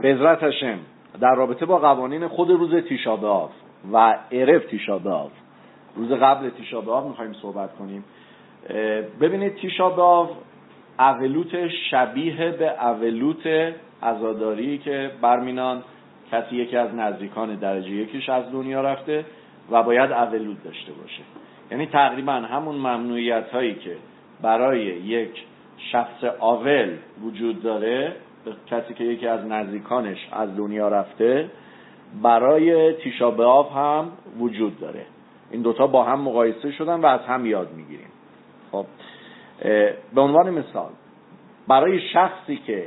به عزت هاشم در رابطه با قوانین خود روز تیشا ب'آو و عرف تیشا ب'آو، روز قبل تیشا ب'آو میخوایم صحبت کنیم. ببینید تیشا ب'آو اولوت شبیه به اولوت عزاداری که برمینان کسی یکی از نزدیکان درجه یکیش از دنیا رفته و باید اولوت داشته باشه. یعنی تقریبا همون ممنوعیت هایی که برای یک شخص اول وجود داره، کسی که یکی از نزدیکانش از دنیا رفته، برای تیشا ب'آو هم وجود داره. این دوتا با هم مقایسه شدن و از هم یاد میگیریم. خب به عنوان مثال برای شخصی که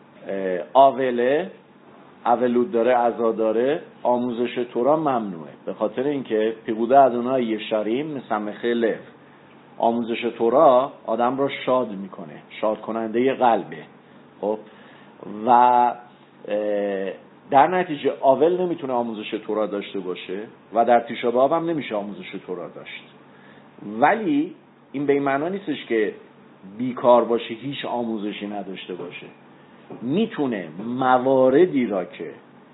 اولود داره، عزا داره، آموزش تورا ممنوعه، به خاطر اینکه پیغوده ادونای یشاریم مسمخه لف، آموزش تورا آدم را شاد میکنه، شاد کننده قلبه. خب و در نتیجه اول نمیتونه آموزش تورا داشته باشه و در تیشا ب'آو هم نمیشه آموزش تورا داشت. ولی این به این معنا نیستش که بیکار باشه، هیچ آموزشی نداشته باشه. میتونه مواردی را که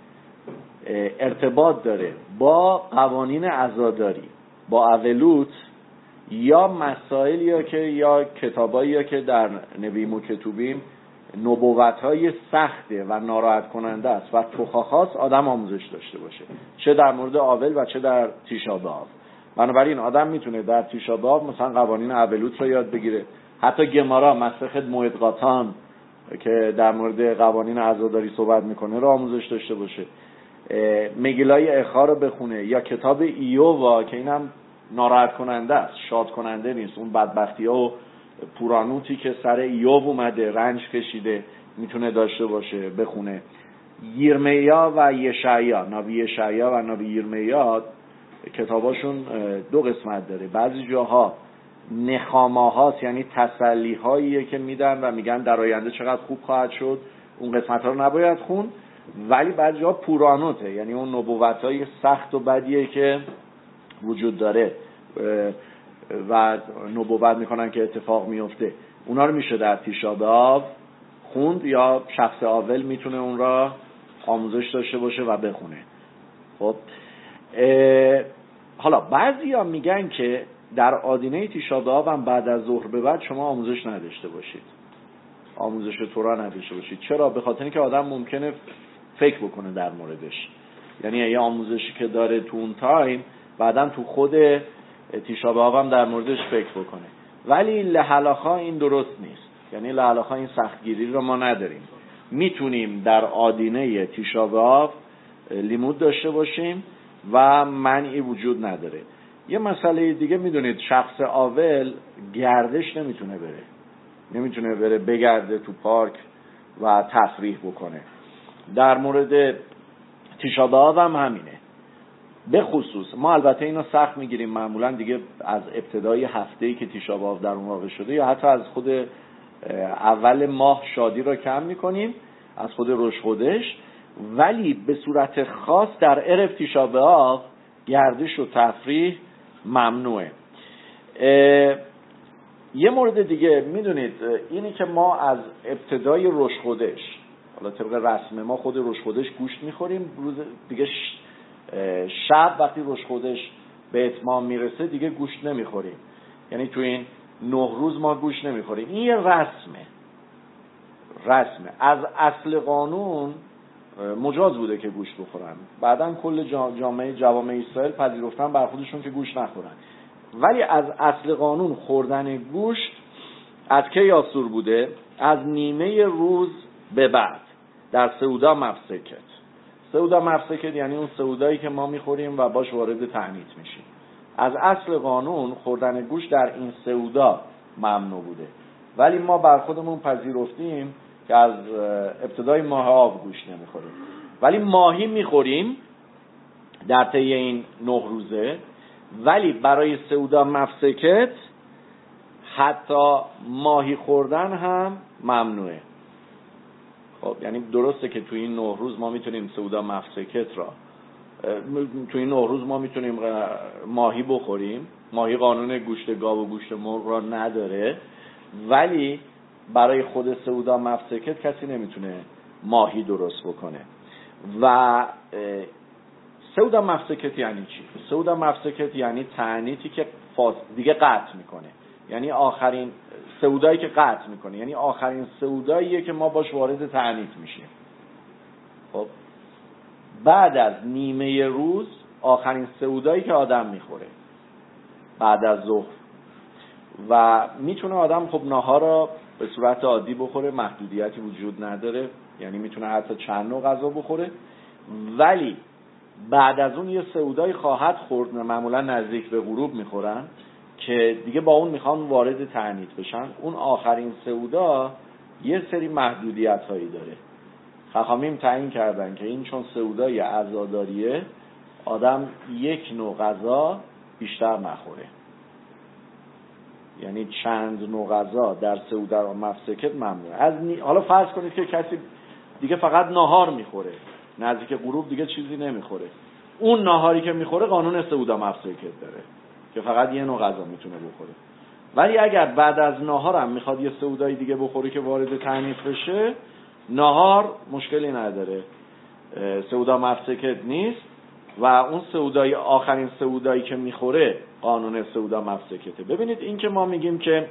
ارتباط داره با قوانین عزاداری، با اولوت، یا مسائلی یا کتابایی که در نویم و کتوبیم نبوت‌های سخته و ناراحت کننده است و توخاخاست، آدم آموزش داشته باشه، چه در مورد اول و چه در تیشا ب'آو. بنابراین آدم میتونه در تیشا ب'آو مثلا قوانین اولوت رو یاد بگیره، حتی گمارا مسخت موعد قاطان که در مورد قوانین عزاداری صحبت میکنه رو آموزش داشته باشه، مگیلای اخا رو بخونه، یا کتاب ایووا که اینم ناراحت کننده است، شاد کننده نیست. اون بدبختی ها و پورانوتی که سر ایوب اومده، رنج کشیده، میتونه داشته باشه، بخونه. یرمیا و یشعیا، نبی یشعیا و نبی یرمیا کتاباشون دو قسمت داره. بعضی جاها نخاماهاست، یعنی تسلی هاییه که میدن و میگن در آینده چقدر خوب خواهد شد، اون قسمت ها رو نباید خون. ولی بعضی جاها پورانوته، یعنی اون نبوت های سخت و بدیه که وجود داره و نبوت میکنن که اتفاق میفته، اونا رو میشه در تیشا ب'آو خوند، یا شخص اول میتونه اون را آموزش داشته باشه و بخونه. خب حالا بعضیا میگن که در آدینه تیشا ب'آو هم بعد از ظهر به بعد شما آموزش نداشته باشید، آموزش تورا نداشته باشید. چرا؟ به خاطر اینکه آدم ممکنه فکر بکنه در موردش، یعنی یه آموزشی که داره تو اون تایم بعدم تو خود تیشا ب'آو هم در موردش فکر بکنه. ولی لحلاخا این درست نیست، یعنی لحلاخا این سختگیری رو ما نداریم. میتونیم در آدینه تیشا ب'آو لیمود داشته باشیم و منعی وجود نداره. یه مسئله دیگه میدونید، شخص اول گردش نمیتونه بره بگرده تو پارک و تفریح بکنه. در مورد تیشا ب'آو هم همینه. به خصوص ما البته اینو سخت میگیریم معمولا دیگه از ابتدای هفته‌ای که تیشا ب'آو در اون واقع شده، یا حتی از خود اول ماه شادی رو کم میکنیم، از خود روش خودش. ولی به صورت خاص در عرف تیشا ب'آو گردش و تفریح ممنوعه. یه مورد دیگه میدونید، اینی که ما از ابتدای روش خودش، حالا طبق رسم ما خود روش خودش گوشت میخوریم، روز دیگه شب وقتی روش خودش به اتمام میرسه دیگه گوشت نمیخوریم، یعنی تو این 9 روز ما گوشت نمیخوریم. این یه رسمه. از اصل قانون مجاز بوده که گوشت بخورن، بعدن کل جامعه جوامع اسرائیل پذیرفتن بر خودشون که گوشت نخورن. ولی از اصل قانون خوردن گوشت از کی آسور بوده؟ از نیمه روز به بعد، در سعودا مفسکت. سعودا مفسکت یعنی اون سعودایی که ما میخوریم و باش وارد تعنیت میشیم. از اصل قانون خوردن گوشت در این سعودا ممنوع بوده، ولی ما بر خودمون پذیرفتیم که از ابتدای ماه آب گوشت نمیخوریم، ولی ماهی میخوریم در طی این 9 روزه. ولی برای سعودا مفسکت حتی ماهی خوردن هم ممنوعه. خب یعنی درسته که توی این 9 روز ما میتونیم سعودا مفسکت را، توی این 9 روز ما میتونیم ماهی بخوریم، ماهی قانون گوشت گاو و گوشت مرغ را نداره، ولی برای خود سعودا مفسکت کسی نمیتونه ماهی درست بکنه. و سودا مفسکت یعنی چی؟ سودا مفسکت یعنی تعنیتی که دیگه قطع میکنه، یعنی آخرین سودایی که قطع میکنه، یعنی آخرین سوداییه که ما باش وارد تعنیت میشیم. خب بعد از نیمه روز آخرین سودایی که آدم میخوره بعد از ظهر، و میتونه آدم خب ناهار را به صورت عادی بخوره، محدودیتی وجود نداره، یعنی میتونه حتی چند نوع غذا بخوره، ولی بعد از اون یه سودایی خواهد خورد، معمولا نزدیک به غروب میخورن که دیگه با اون میخوان وارد تعنیت بشن. اون آخرین سودا یه سری محدودیت هایی داره. خخامیم تعیین کردن که این چون سودای عزاداریه آدم یک نوع غذا بیشتر نخوره، یعنی چند نوع غذا در سودا مفسکت ممنوعه. حالا فرض کنید که کسی دیگه فقط ناهار میخوره، نزدیک غروب دیگه چیزی نمیخوره، اون ناهاری که میخوره قانون سودا مفسکت داره که فقط یه نوع غذا میتونه بخوره. ولی اگر بعد از ناهار هم میخواد یه سودای دیگه بخوره که وارد تعنیت بشه، ناهار مشکلی نداره، سودا مفسکت نیست، و اون سودای آخرین سودایی که میخوره قانون سودا مفسکته. ببینید این که ما میگیم که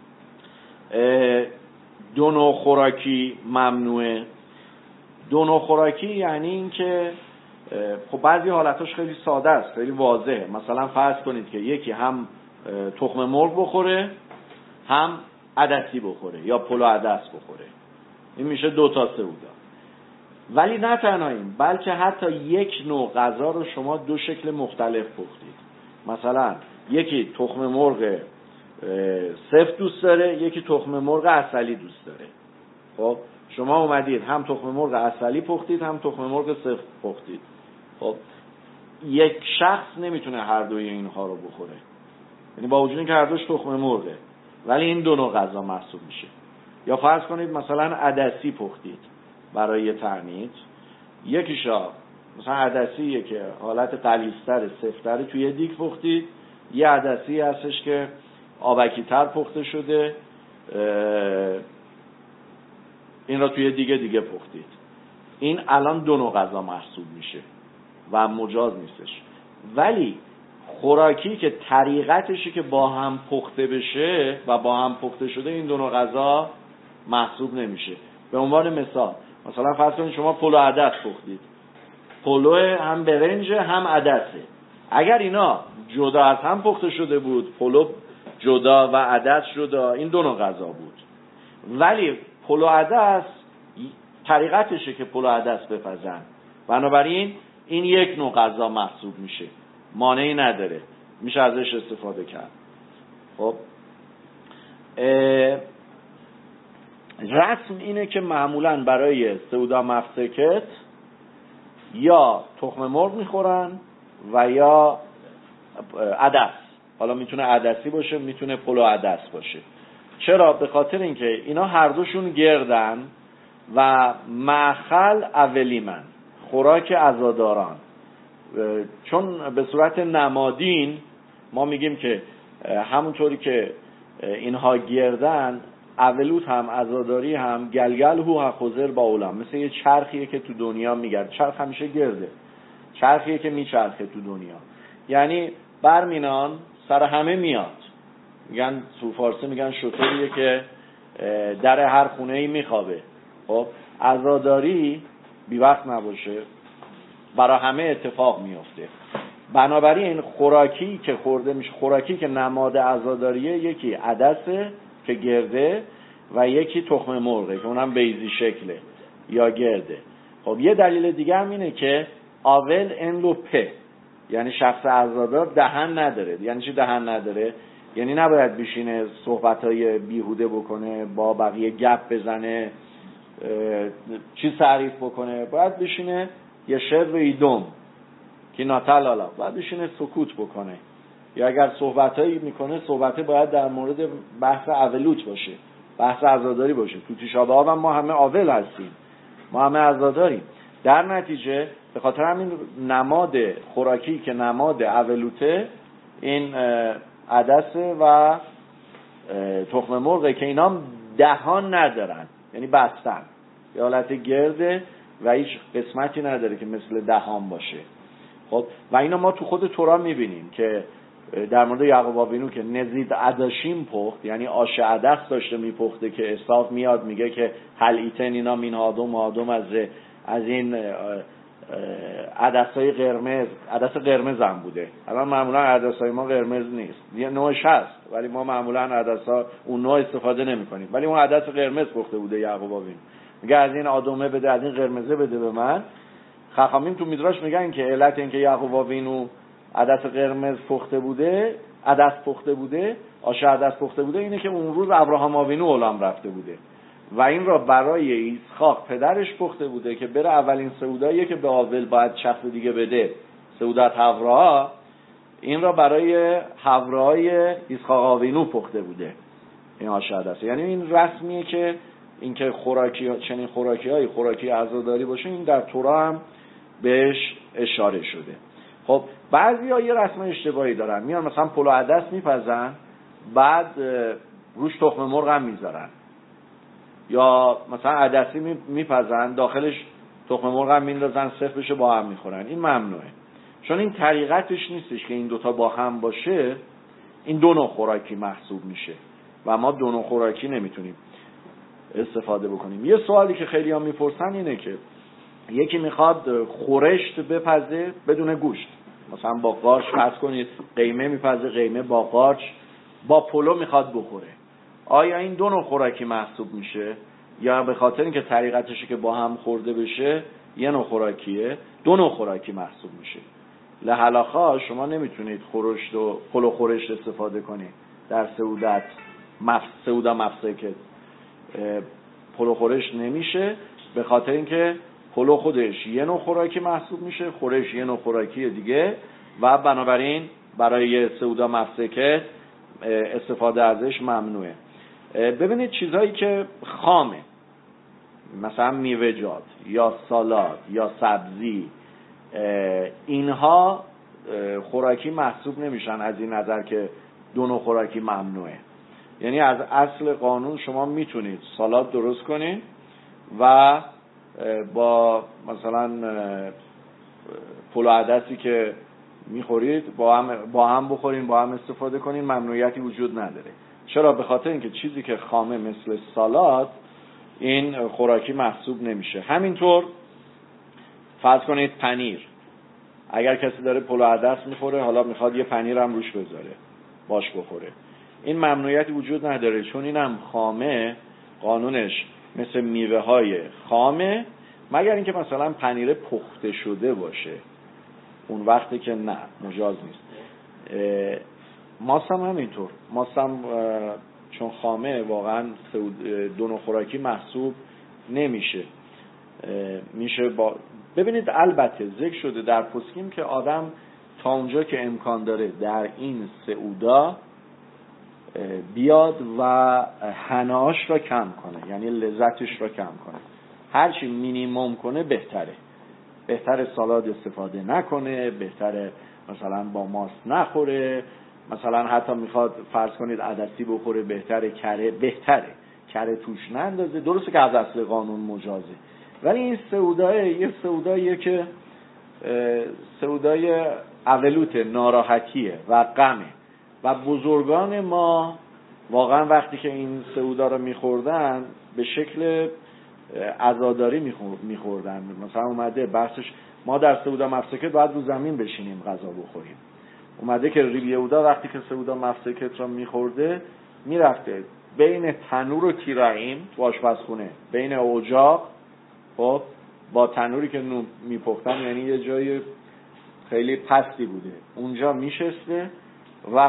دو نوع خوراکی ممنوعه، دو نوع خوراکی یعنی این که خب بعضی حالتاش خیلی ساده است، خیلی واضحه. مثلا فرض کنید که یکی هم تخم مرغ بخوره هم عدسی بخوره یا پلو عدس بخوره، این میشه دو تا سودا. ولی نه تنها این، بلکه حتی یک نوع غذا رو شما دو شکل مختلف پختید. مثلا یکی تخم مرغ سفت دوست داره، یکی تخم مرغ عسلی دوست داره. خب شما اومدید هم تخم مرغ عسلی پختید هم تخم مرغ سفت پختید. خب یک شخص نمیتونه هر دوی اینها رو بخوره، یعنی با وجود اینکه هر دوش تخم مرغه، ولی این دو نوع غذا محسوب میشه. یا فرض کنید مثلا عدسی پختید برای تعنیت، یکیشا مثلا عدسیه که حالت قلیزتر سفتر توی دیگ پختید، یه عدسی هستش که آبکی تر پخته شده، این را توی دیگه پختید. این الان دو نوع غذا محسوب میشه و مجاز نیستش. ولی خوراکی که طریقتشی که با هم پخته بشه و با هم پخته شده، این دو نوع غذا محسوب نمیشه. به عنوان مثلا فرض کنید شما پلو عدس پختید، پلو هم برنج هم عدسه. اگر اینا جدا از هم پخته شده بود، پلو جدا و عدس جدا، این دو نوع غذا بود. ولی پلو عدس طریقتشه که پلو عدس بپزن، بنابراین این یک نوع غذا محسوب میشه، مانعی نداره، میشه ازش استفاده کرد. خب رسم اینه که معمولاً برای سودا مفسکت یا تخم مرغ میخورن و یا عدس. حالا میتونه عدسی باشه، میتونه پلو عدس باشه. چرا؟ به خاطر اینکه اینا هر دوشون گردن و مأخل اولیمن، خوراک عزاداران. چون به صورت نمادین ما میگیم که همونطوری که اینها گردن، اولوت هم عزاداری هم گلگل هو خزر با اولم، مثل یه چرخیه که تو دنیا میگرد. چرخ همیشه گرده، چرخیه که میچرخه تو دنیا، یعنی برمینان سر همه میاد. میگن تو فارسی میگن شطوریه که در هر خونه‌ای میخوابه. خب عزاداری بی وقت نباشه، برای همه اتفاق میفته. بنابراین خوراکی که خورده میشه، خوراکی که نماد عزاداریه، یکی عدسه که گرده و یکی تخم مرغه که اونم بیضی شکله یا گرده. خب یه دلیل دیگه هم اینه که آول انلو په، یعنی شخص عزادار دهن نداره. یعنی چی دهن نداره؟ یعنی نباید بشینه صحبتای بیهوده بکنه، با بقیه گپ بزنه، چیز تعریف بکنه. باید بشینه یه شر و ایدوم که ناتلالا، باید بشینه سکوت بکنه. یا اگر صحبتایی میکنه، صحبته باید در مورد بحث اولوت باشه، بحث عزاداری باشه. تو تیشا باب هم ما همه اول هستیم، ما همه عزاداریم. در نتیجه به خاطر همین نماد خوراکی که نماد اولوته، این عدسه و تخم مرغه که اینا دهان ندارن، یعنی بستن. یه حالت گرده و هیچ قسمتی نداره که مثل دهان باشه. خب و اینا ما تو خود تورا میبینیم که در مورد یعقوب آوینو که نزید عدشیم پخت، یعنی آش عدس داشته میپخته که اسحاق میاد میگه که هل ایتن اینا مین آدم از این عدسای قرمز، عدس قرمز هم بوده. الان معمولا عدسای ما قرمز نیست، یه نوعش هست ولی ما معمولا عدسا اون نوع استفاده نمی‌کنیم، ولی اون عدس قرمز پخته بوده یعقوب آوینو. میگه از این آدمه بده، از این قرمزه بده به من. خاخامیم تو میدراش میگن که علت این که یعقوب آوینو عدس قرمز پخته بوده، آش عدس پخته بوده، اینه که اون روز ابراهام آوینو اولام رفته بوده و این را برای اسحاق پدرش پخته بوده که بره اولین سعوداییه که به آول باید شخص دیگه بده، سعودت حورا، این را برای حورای اسحاق آوینو پخته بوده این آش عدس. یعنی این رسمیه که اینکه چنین خوراکی عزاداری باشه، این در تورا هم بهش اشاره شده. خب بعضی‌ها یه رسم اشتباهی دارن، میان مثلا پلو عدس میپزن بعد روش تخم مرغ هم میذارن، یا مثلا عدسی میپزن داخلش تخم مرغ هم میندازن سفت بشه با هم میخورن. این ممنوعه، چون این طریقتش نیستش که این دوتا با هم باشه. این دو نوع خوراکی محسوب میشه و ما دو نوع خوراکی نمیتونیم استفاده بکنیم. یه سوالی که خیلی ها میپرسن اینه که یکی میخواد خورشت بپزه بدون گوشت، مثلا با قارچ فرض کنید قیمه میپزه، قیمه با قارچ با پلو میخواد بخوره، آیا این دو نوع خوراکی محسوب میشه یا به خاطر اینکه طریقتشه که با هم خورده بشه یه نوع خوراکیه، دو نوع خوراکی محسوب میشه؟ لحلاخا شما نمیتونید خورشت و پلو خورشت استفاده کنید در سعودا مفسکت. پلو خورشت نمیشه به خاطر اینکه پلو خودش یه نوع خوراکی محسوب میشه، خورش یه نوع خوراکی دیگه و بنابراین برای سعودا مفسکت استفاده ازش ممنوعه. ببینید چیزهایی که خامه، مثلا میوه‌جات یا سالاد یا سبزی، اینها خوراکی محسوب نمیشن از این نظر که دو نوع خوراکی ممنوعه. یعنی از اصل قانون شما میتونید سالاد درست کنید و با مثلا پلو عدسی که میخورید با هم بخورین، با هم استفاده کنین، ممنوعیتی وجود نداره. چرا؟ به خاطر اینکه چیزی که خامه مثل سالاد این خوراکی محسوب نمیشه. همینطور فرض کنید پنیر، اگر کسی داره پلو عدس میخوره حالا میخواد یه پنیر هم روش بذاره باش بخوره، این ممنوعیتی وجود نداره، چون اینم خامه، قانونش مثل میوه های خامه، مگر اینکه مثلا پنیر پخته شده باشه، اون وقتی که نه، مجاز نیست. ماست هم همینطور، ماست هم چون خامه واقعا دو نوع خوراکی محسوب نمیشه. میشه ببینید البته ذکر شده در پسکیم که آدم تا اونجا که امکان داره در این سعودا بیاد و حناش را کم کنه، یعنی لذتش را کم کنه، هرچی مینیمم کنه بهتره سالاد استفاده نکنه، بهتره مثلا با ماست نخوره، مثلا حتی میخواد فرض کنید عدسی بخوره بهتره کره توش نندازه. درسته که از اصل قانون مجازه، ولی این یه سعوداییه که سعودای اولوت، ناراحتیه و غمه و بزرگان ما واقعا وقتی که این سعودا رو میخوردن به شکل عزاداری میخوردن. مثلا اومده بحثش ما در سعودا مفسکت باید رو زمین بشینیم غذا بخوریم، اومده که ریب یهودا وقتی که سعودا مفسکت رو میخورده میرفته بین تنور و تیرعیم تو آشپزخونه، بین اجاق، خب با تنوری که میپختن، یعنی یه جای خیلی پستی بوده، اونجا میشسته و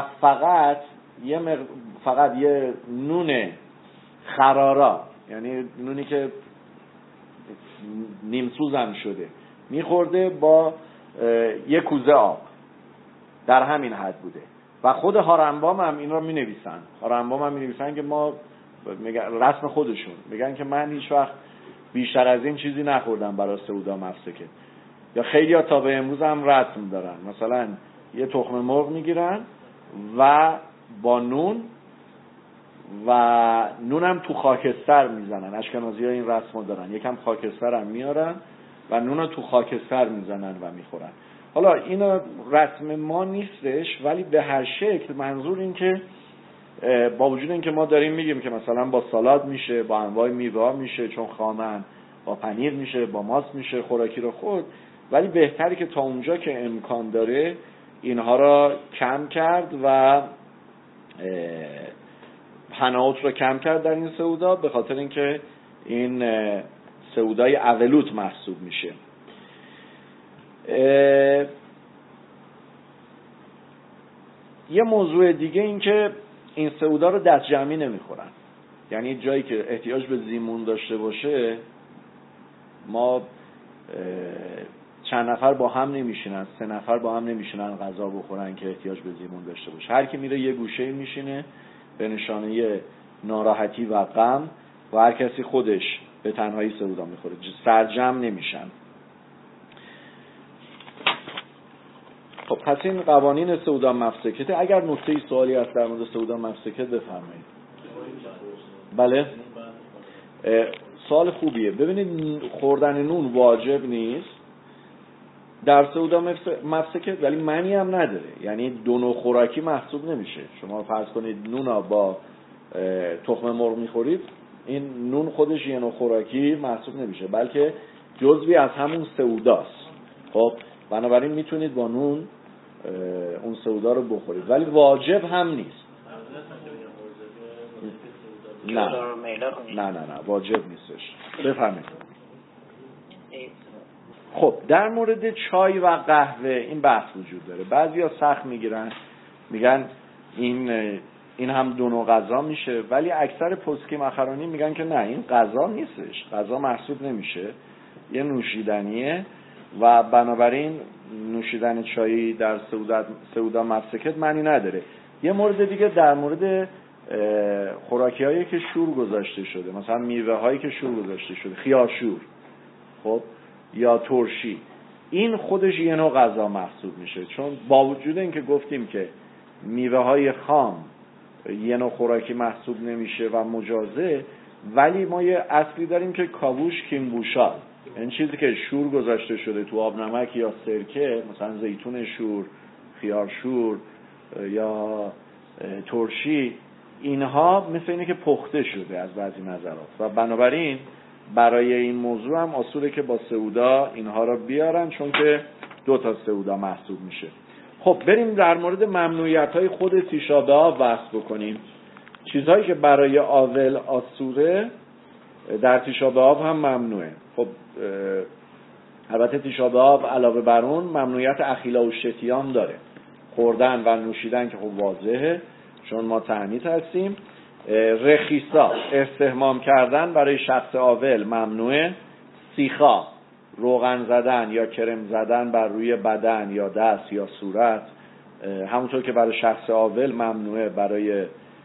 فقط یه نون خرارا، یعنی نونی که نیمسوز هم شده میخورده با یه کوزه آب، در همین حد بوده. و خود هارنبام هم این رو مینویسن که ما رسم خودشون میگن که من هیچ وقت بیشتر از این چیزی نخوردم برای سعودا مفسکت. یا خیلی ها تا به امروز هم رسم دارن، مثلا یه تخم مرغ میگیرن و با نون و نونم تو خاکستر میزنن. اشکنازی‌ها این رسمو دارن، یکم خاکستر هم میارن و نونو تو خاکستر میزنن و میخورن. حالا این رسم ما نیستش، ولی به هر شکل منظور این که با وجود این که ما داریم میگیم که مثلا با سالاد میشه، با انواع میوه میشه چون خامن، با پنیر میشه، با ماست میشه خوراکی رو خورد، ولی بهتری که تا اونجا که امکان داره اینها را کم کرد و پناهات رو کم کرد در این سعودا، به خاطر اینکه این سعودای اولوت محسوب میشه. یه موضوع دیگه این که این سعودا رو دست جمعی نمیخورن، یعنی جایی که احتیاج به زیمون داشته باشه ما چند نفر با هم نمیشینن، 3 نفر با هم نمیشینن غذا بخورن که احتیاج به زیمون داشته باشه. هر کی میره یه گوشه میشینه به نشانه ناراحتی و غم و هر کسی خودش به تنهایی سعودا میخوره، سرجم نمیشن. خب پس این قوانین سعودا مفسکته. اگر نکته سوالی هست در مورد سعودا مفسکت بفرمایید. بله سوال خوبیه. ببینید خوردن نون واجب نیست در سعودا مفسکت، ولی معنی هم نداره، یعنی دو نوع خوراکی محسوب نمیشه. شما فرض کنید نون با تخم مرغ میخورید، این نون خودش یه نوع خوراکی محسوب نمیشه، بلکه جزوی از همون سعوداست. خب بنابراین میتونید با نون اون سعودا رو بخورید، ولی واجب هم نیست. نه واجب نیستش. بفهمید. خب در مورد چای و قهوه این بحث وجود داره. بعضیا سخت میگیرن، میگن این هم دو نوع غذا میشه، ولی اکثر پسکی مخرانی میگن که نه، این غذا نیستش، غذا محسوب نمیشه، یه نوشیدنیه و بنابراین نوشیدن چایی در سعودا مفسکت معنی نداره. یه مورد دیگه در مورد خوراکی هایی که شور گذاشته شده، مثلا میوه هایی که شور گذاشته شده، خیارشور خب یا ترشی، این خودش یه نوع غذا محسوب میشه، چون با وجود اینکه گفتیم که میوه های خام یه نوع خوراکی محسوب نمیشه و مجازه، ولی ما یه اصلی داریم که کاووش کیمبوشال، این چیزی که شور گذاشته شده تو آب نمک یا سرکه، مثلا زیتون شور، خیار شور یا ترشی، اینها مثل اینه که پخته شده از بعضی نظرات و بنابراین برای این موضوع هم اصوله که با سعودا اینها را بیارن، چون که 2 سعودا محسوب میشه. خب بریم در مورد ممنوعیت‌های خود تیشا بآب بحث بکنیم. چیزهایی که برای آول آسوره در تیشا بآب هم ممنوعه. خب البته تیشا بآب علاوه بر اون ممنوعیت اخیلا و شتیان داره، خوردن و نوشیدن که خب واضحه چون ما تعنیت هستیم. رخیصا استحمام کردن برای شخص آول ممنوعه. سیخا روغن زدن یا کرم زدن بر روی بدن یا دست یا صورت، همونطور که برای شخص آول ممنوعه، برای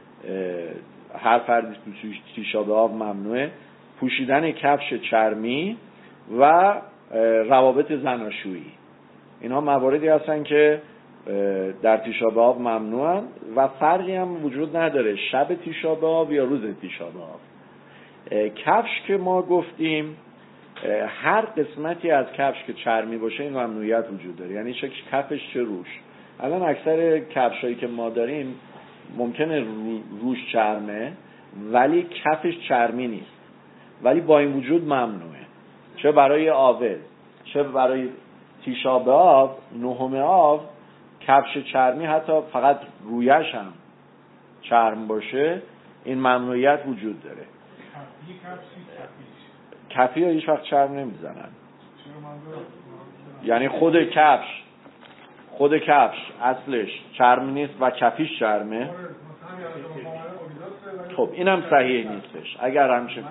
هر فردی تیشا بآب ممنوعه. پوشیدن کفش چرمی و روابط زناشویی، اینها مواردی هستن که در تیشا بآب ممنوعن و فرقی هم وجود نداره شب تیشا بآب یا روز تیشا بآب. کفش که ما گفتیم هر قسمتی از کفش که چرمی باشه این ممنوعیت وجود داره، یعنی چه کفش چه روش. الان اکثر کفشایی که ما داریم ممکنه روش چرمه ولی کفش چرمی نیست، ولی با این وجود ممنوعه، چه برای آول چه برای تیشا بآب، 9 آب، کفش چرمی حتی فقط رویش هم چرم باشه این ممنوعیت وجود داره. کفی ها هیچ وقت چرم نمیزنن، یعنی خود کفش اصلش چرم نیست و کفیش چرمه. خب اینم صحیح نیستش. اگر همچنین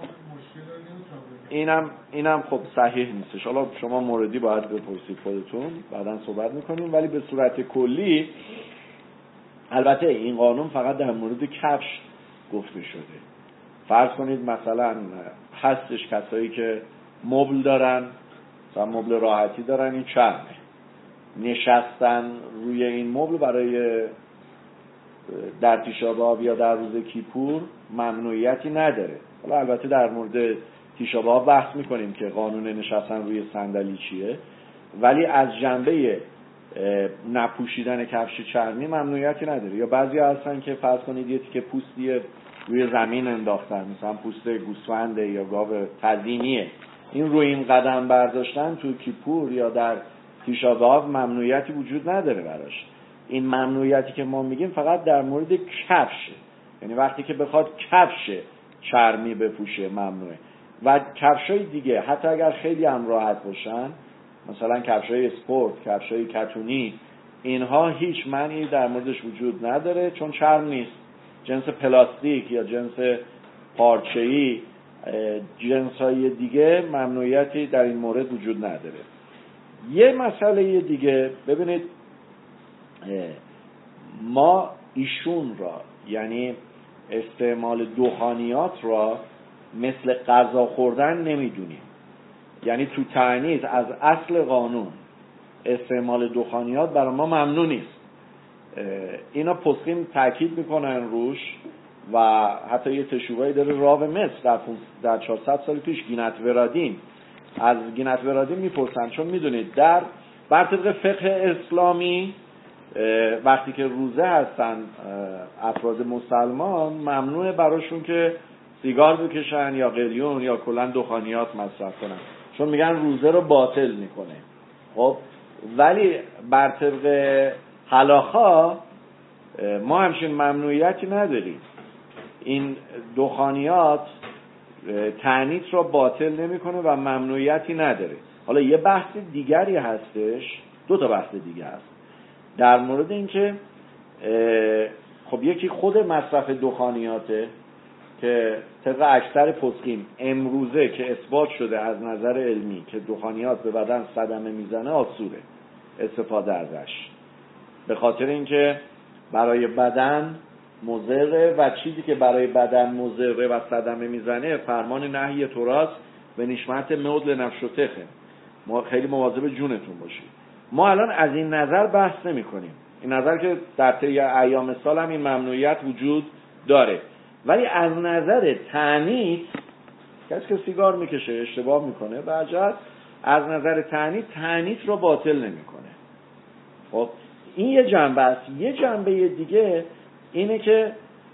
اینم خب صحیح نیستش. حالا شما موردی باید بپرسید خودتون، بعداً صحبت میکنیم، ولی به صورت کلی البته این قانون فقط در مورد کفش گفته شده. فرض کنید مثلا هستش کسایی که مبل دارن، مثلا مبل راحتی دارن، این چرمه، نشستن روی این مبل برای در تیشا به آب یا در روز کیپور ممنوعیتی نداره. حالا البته در مورد تیشا به آب بحث میکنیم که قانون نشستن روی صندلی چیه، ولی از جنبه نپوشیدن کفش چرمی ممنوعیتی نداره. یا بعضی هستن که فرض کنید یه تیکه پوستی روی زمین انداختن، مثلا پوست گوسفند یا گاو تزیینیه، این روی این قدم برداشتن تو کیپور یا در تیشا به آب ممنوعیتی وجود نداره براش. این ممنوعیتی که ما میگیم فقط در مورد کفشه، یعنی وقتی که بخواد کفش چرمی بپوشه ممنوعه. و کفشای دیگه حتی اگر خیلی هم راحت باشن، مثلا کفشای اسپورت، کفشای کتونی، اینها هیچ معنی در موردش وجود نداره چون چرم نیست. جنس پلاستیک یا جنس پارچه‌ای، جنسای دیگه ممنوعیتی در این مورد وجود نداره. یه مسئله دیگه ببینید، ما ایشون را، یعنی استعمال دخانیات را مثل غذا خوردن نمیدونیم. یعنی تو تعنیت از اصل قانون استعمال دخانیات برای ما ممنوع نیست. اینا پسخیم تاکید میکنن روش و حتی یه تشویقی داره راو مصر در 400 سال پیش گینت ورادین، از گینت ورادین میپرسن، چون میدونید در بر طبق فقه اسلامی وقتی که روزه هستن افراد مسلمان ممنوعه براشون که سیگار بکشن یا قلیون یا کلا دخانیات مصرف کنن، چون میگن روزه رو باطل میکنه. خب ولی بر طبق حلاخا ما همچین ممنوعیتی نداریم. این دخانیات تعنیت رو باطل نمیکنه و ممنوعیتی نداره. حالا یه بحث دیگری هستش، دو تا بحث دیگه هست در مورد این که خب یکی خود مصرف دخانیاته که طبق اکثر پسخیم امروزه که اثبات شده از نظر علمی که دخانیات به بدن صدمه میزنه آسوره استفاده ازش، به خاطر اینکه برای بدن مضره و چیزی که برای بدن مضره و صدمه میزنه فرمان نهی توراست به نشمت مود لنفشتخه، ما خیلی مواظب جونتون باشید. ما الان از این نظر بحث نمی کنیم، این نظر که در طی ایام سال هم این ممنوعیت وجود داره، ولی از نظر تعنیت کسی که سیگار میکشه اشتباه میکنه برجت از نظر تعنیت رو باطل نمیکنه. خب این یه جنبه است. یه جنبه دیگه اینه که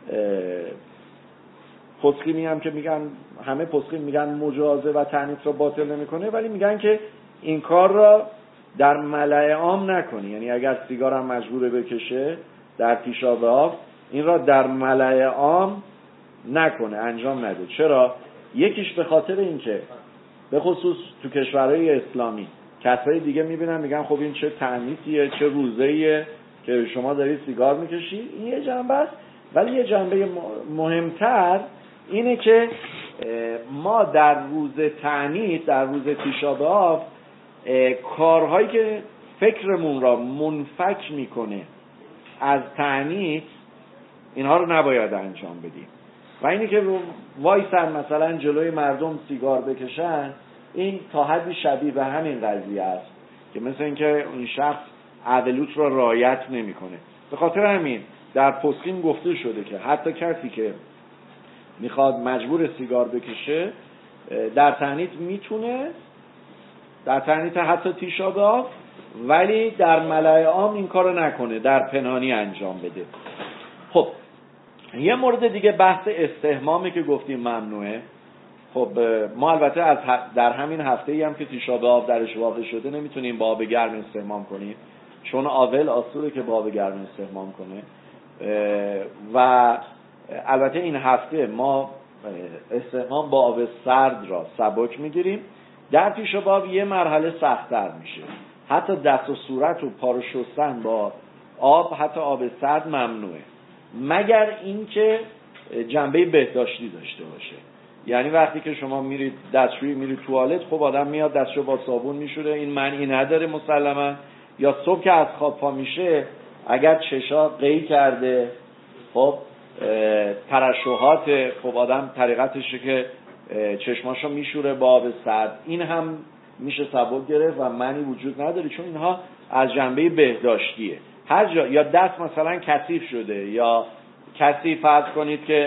پسخیمی هم که میگن، همه پسخیم میگن مجازه و تعنیت رو باطل نمیکنه، ولی میگن که این کار را در ملأ عام نکنی، یعنی اگر سیگار هم مجبوره بکشه در تیشا به آب این را در ملأ عام نکنه، انجام نده. چرا؟ یکیش به خاطر این که به خصوص تو کشورهای اسلامی کسایی دیگه میبینن میگن خب این چه تعنیتیه، چه روزه‌ایه که شما دارید سیگار میکشی. این یه جنبه است، ولی یه جنبه مهمتر اینه که ما در روز تعنیت، در روز تیشا به آب، کارهایی که فکرمون را منفک میکنه از تعنیت اینها رو نباید انجام بدیم. و اینی که وایسن مثلا جلوی مردم سیگار بکشن، این تا حدی شبیه به همین قضیه است که مثل اینکه این شخص عدلوت را رعایت نمیکنه. به خاطر همین در پسخین گفته شده که حتی کسی که میخواد مجبور سیگار بکشه در تعنیت میتونه، در تعنیت حتی تیشا به آب، ولی در ملأ عام این کارو نکنه، در پنهانی انجام بده. خب یه مورد دیگه بحث استحمامی که گفتیم ممنوعه. خب ما البته در همین هفته‌ای هم که تیشا به آب درش واقع شده نمیتونیم با آب گرم استحمام کنیم، چون آول آسوره که با آب گرم استحمام کنه. و البته این هفته ما استحمام با آب سرد را سبک میگیریم. در تیشا به آب یه مرحله سخت‌تر میشه، حتی دست و صورت و پا رو شستن با آب، حتی آب سرد ممنوعه، مگر اینکه جنبه بهداشتی داشته باشه. یعنی وقتی که شما میرید دستشویی، میرید توالت، خب آدم میاد دستشو با صابون میشوره، این معنی نداره مسلما. یا صبح که از خواب پا میشه اگر چشا قی کرده، خب ترشحات، خب آدم طریقتشه که چشماشو میشوره با آب سرد، این هم میشه سبک گرفت و معنی وجود نداره، چون اینها از جنبه بهداشتیه. هر جا یا دست مثلا کثیف شده یا کسی فرض کنید که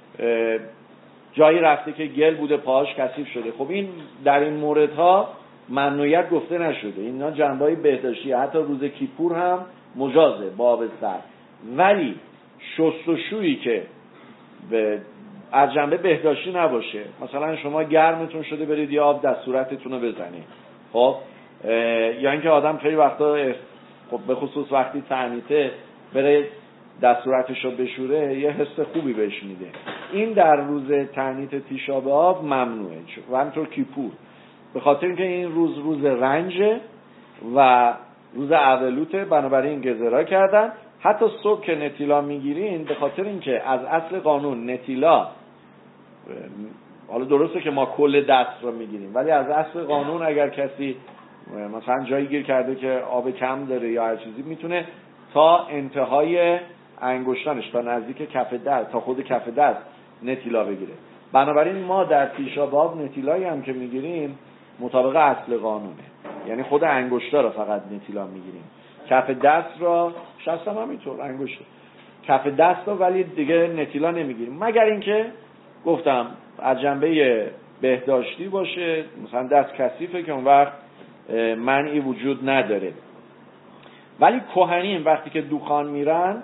جایی رفته که گل بوده پاهاش کثیف شده، خب این در این موردها ممنوعیت گفته نشده، اینا جنبه‌های بهداشتی، حتی روز کیپور هم مجازه با آب سرد. ولی شستشویی که از جنبه بهداشتی نباشه، مثلا شما گرمتون شده برید یا آب دست صورتتون رو بزنید، خب یا اینکه آدم خیلی وقتا خب به خصوص وقتی تعنیته بره دست صورتش رو بشوره یه حس خوبی بهش میده، این در روز تعنیت تیشا به آب ممنوعه و همینطور کیپور، به خاطر اینکه این روز رنجه و روز اولوته، بنابراین گزرا کردن. حتی صبح که نتیلا میگیرین به خاطر اینکه از اصل قانون نتیلا، حالا درسته که ما کل دست رو میگیریم ولی از اصل قانون اگر کسی مثلا جایی گیر کرده که آب کم داره یا هر چیزی میتونه تا انتهای انگشتانش تا نزدیک کف دست تا خود کف دست نتیلا بگیره. بنابراین ما در تیشا به آب نتیلایی هم که میگیریم مطابق اصل قانونه، یعنی خود انگشتا رو فقط نتیلا میگیریم، کف دست را شستم همینطور انگشت کف دست رو ولی دیگه نتیلا نمیگیریم، مگر اینکه گفتم از جنبه بهداشتی باشه، مثلا دست کثیفه که اون وقت منعی وجود نداره. ولی کهنین وقتی که دخان میرن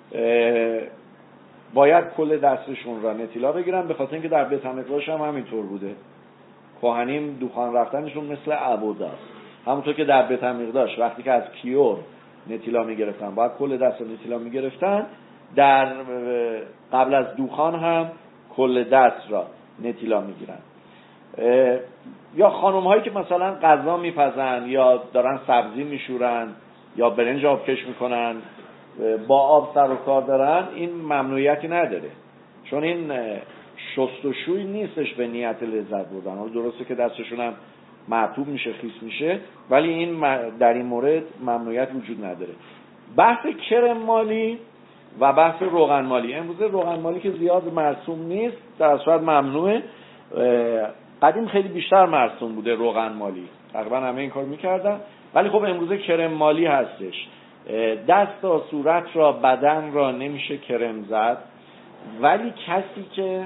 باید کل دستشون را نتیلا بگیرن، به خاطر اینکه در بیت مقداش هم همینطور بوده، کهنین دخان رفتنشون مثل عبوداست، همونطور که در بیت مقداش وقتی که از کیور نتیلا میگرفتن باید کل دست رو نتیلا میگرفتن، در قبل از دخان هم کل دست را نتیلا میگیرن. یا خانم هایی که مثلا غذا میپزن یا دارن سبزی میشورن یا برنج آبکش میکنن با آب سر و کار دارن، این ممنوعیتی نداره، چون این شستشوی نیستش به نیت لذت بردن. حالا درسته که دستشون هم مرطوب میشه خیس میشه ولی این در این مورد ممنوعیت وجود نداره. بحث کرم مالی و بحث روغن مالی، امروز روغن مالی که زیاد مرسوم نیست در صورت ممنوعه، قدیم خیلی بیشتر مرسوم بوده روغن مالی، تقریبا همه این کار میکردن، ولی خب امروز کرم مالی هستش. دست و صورت را بدن را نمیشه کرم زد، ولی کسی که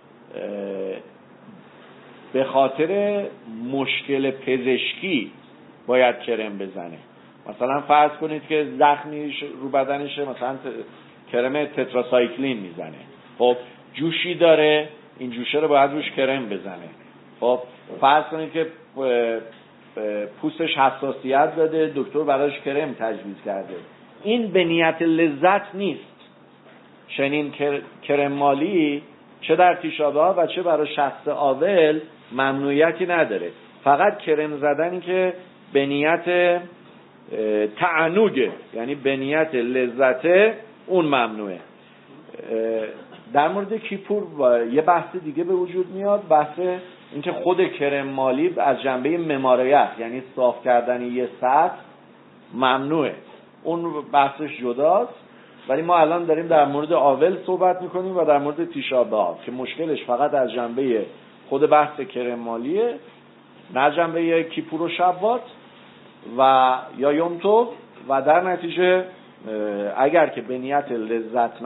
به خاطر مشکل پزشکی باید کرم بزنه، مثلا فرض کنید که زخمی رو بدنشه، مثلا کرم تتراسایکلین میزنه، خب جوشی داره این جوشه رو باید روش کرم بزنه. خب فرض کنید که پوستش حساسیت داده، دکتر براش کرم تجویز کرده، این به نیت لذت نیست. چنین کرم مالی چه در تیشا به آب و چه برای شخص آول ممنوعیتی نداره، فقط کرم زدنی که به نیت تعنوگه، یعنی به نیت لذته، اون ممنوعه. در مورد کیپور یه بحث دیگه به وجود میاد، بحث اینکه خود کرم مالی از جنبه مماریت یعنی صاف کردن یه سطح ممنوعه، اون بحثش جداست، ولی ما الان داریم در مورد آول صحبت میکنیم و در مورد تیشا به آب که مشکلش فقط از جنبه خود بحث کرم مالیه، نه جنبه کیپور و شبات و یا یوم توب، و در نتیجه اگر که به نیت لذت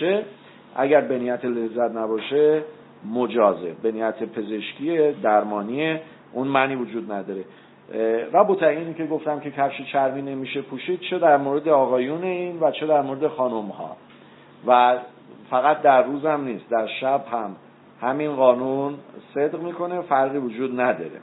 نباشه مجازه، به نیت پزشکی درمانی اون معنی وجود نداره. ربط اینی که گفتم که کفش چرمی نمیشه پوشید، چه در مورد آقایون این و چه در مورد خانم ها، و فقط در روز هم نیست، در شب هم همین قانون صدق میکنه، فرقی وجود نداره.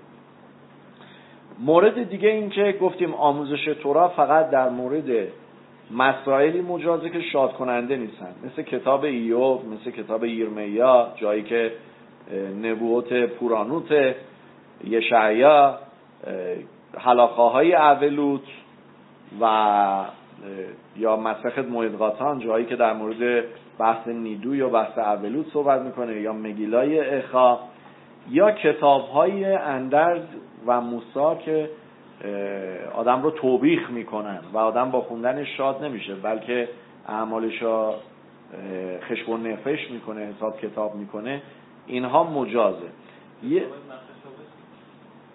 مورد دیگه این که گفتیم آموزش تورا فقط در مورد مسائلی مجازه که شاد کننده نیستن، مثل کتاب ایوب، مثل کتاب یرمیا، جایی که نبوت پورانوت، یشعیا، حلاقه‌های اولوت و یا مسخت موعظاتان، جایی که در مورد بحث نیدو یا بحث اولوت صحبت میکنه، یا مگیلای اخا، یا کتاب‌های اندرز و موسی که آدم رو توبیخ میکنن و آدم با خوندنش شاد نمیشه بلکه اعمالش رو خشب و نفش میکنه، حساب کتاب میکنه، اینها مجازه.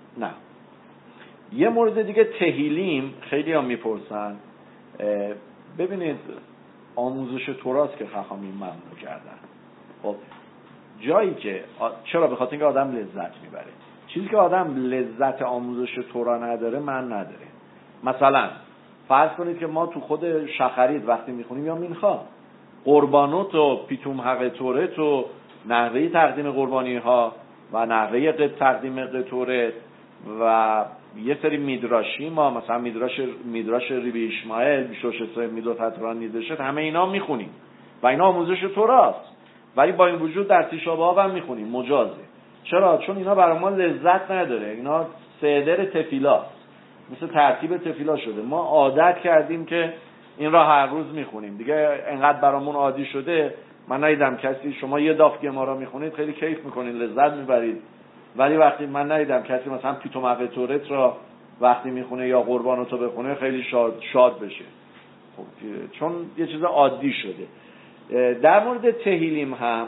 یه مورد دیگه تهیلیم، خیلی ها میپرسن ببینید آموزش توراست که خاخامین ممنوع کردن. خب جایی که چرا؟ به خاطر اینکه آدم لذت میبره. چیزی که آدم لذت آموزش تورا نداره من نداره. مثلا فرض کنید که ما تو خود شخرید وقتی میخونیم یا مینخا قربانوت و پیتوم حق تورت و نحوه تقدیم قربانی ها و نحوه تقدیم قطورت و یه سری میدراشی ما مثلا میدراش ریبی اشماعیل بیشوش اسرائیل میدو تطران نیدشت، همه اینا میخونیم و اینا آموزش توراست، ولی با این وجود در تیشا بآب هم میخونیم مجازه. چرا؟ چون اینا برای ما لذت نداره، اینا سدر تفیلاست، مثل ترتیب تفیلا شده، ما عادت کردیم که این را هر روز میخونیم دیگه، انقدر برامون عادی شده. من ندیدم کسی، شما یه دافت ما را میخونید خیلی کیف میکنید لذت میبرید، ولی وقتی من ندیدم کسی مثلا پیتوم تورت را وقتی میخونه یا قربانوتو بخونه خیلی شاد بشه. خب چون یه چیز عادی شده. در مورد تهیلیم هم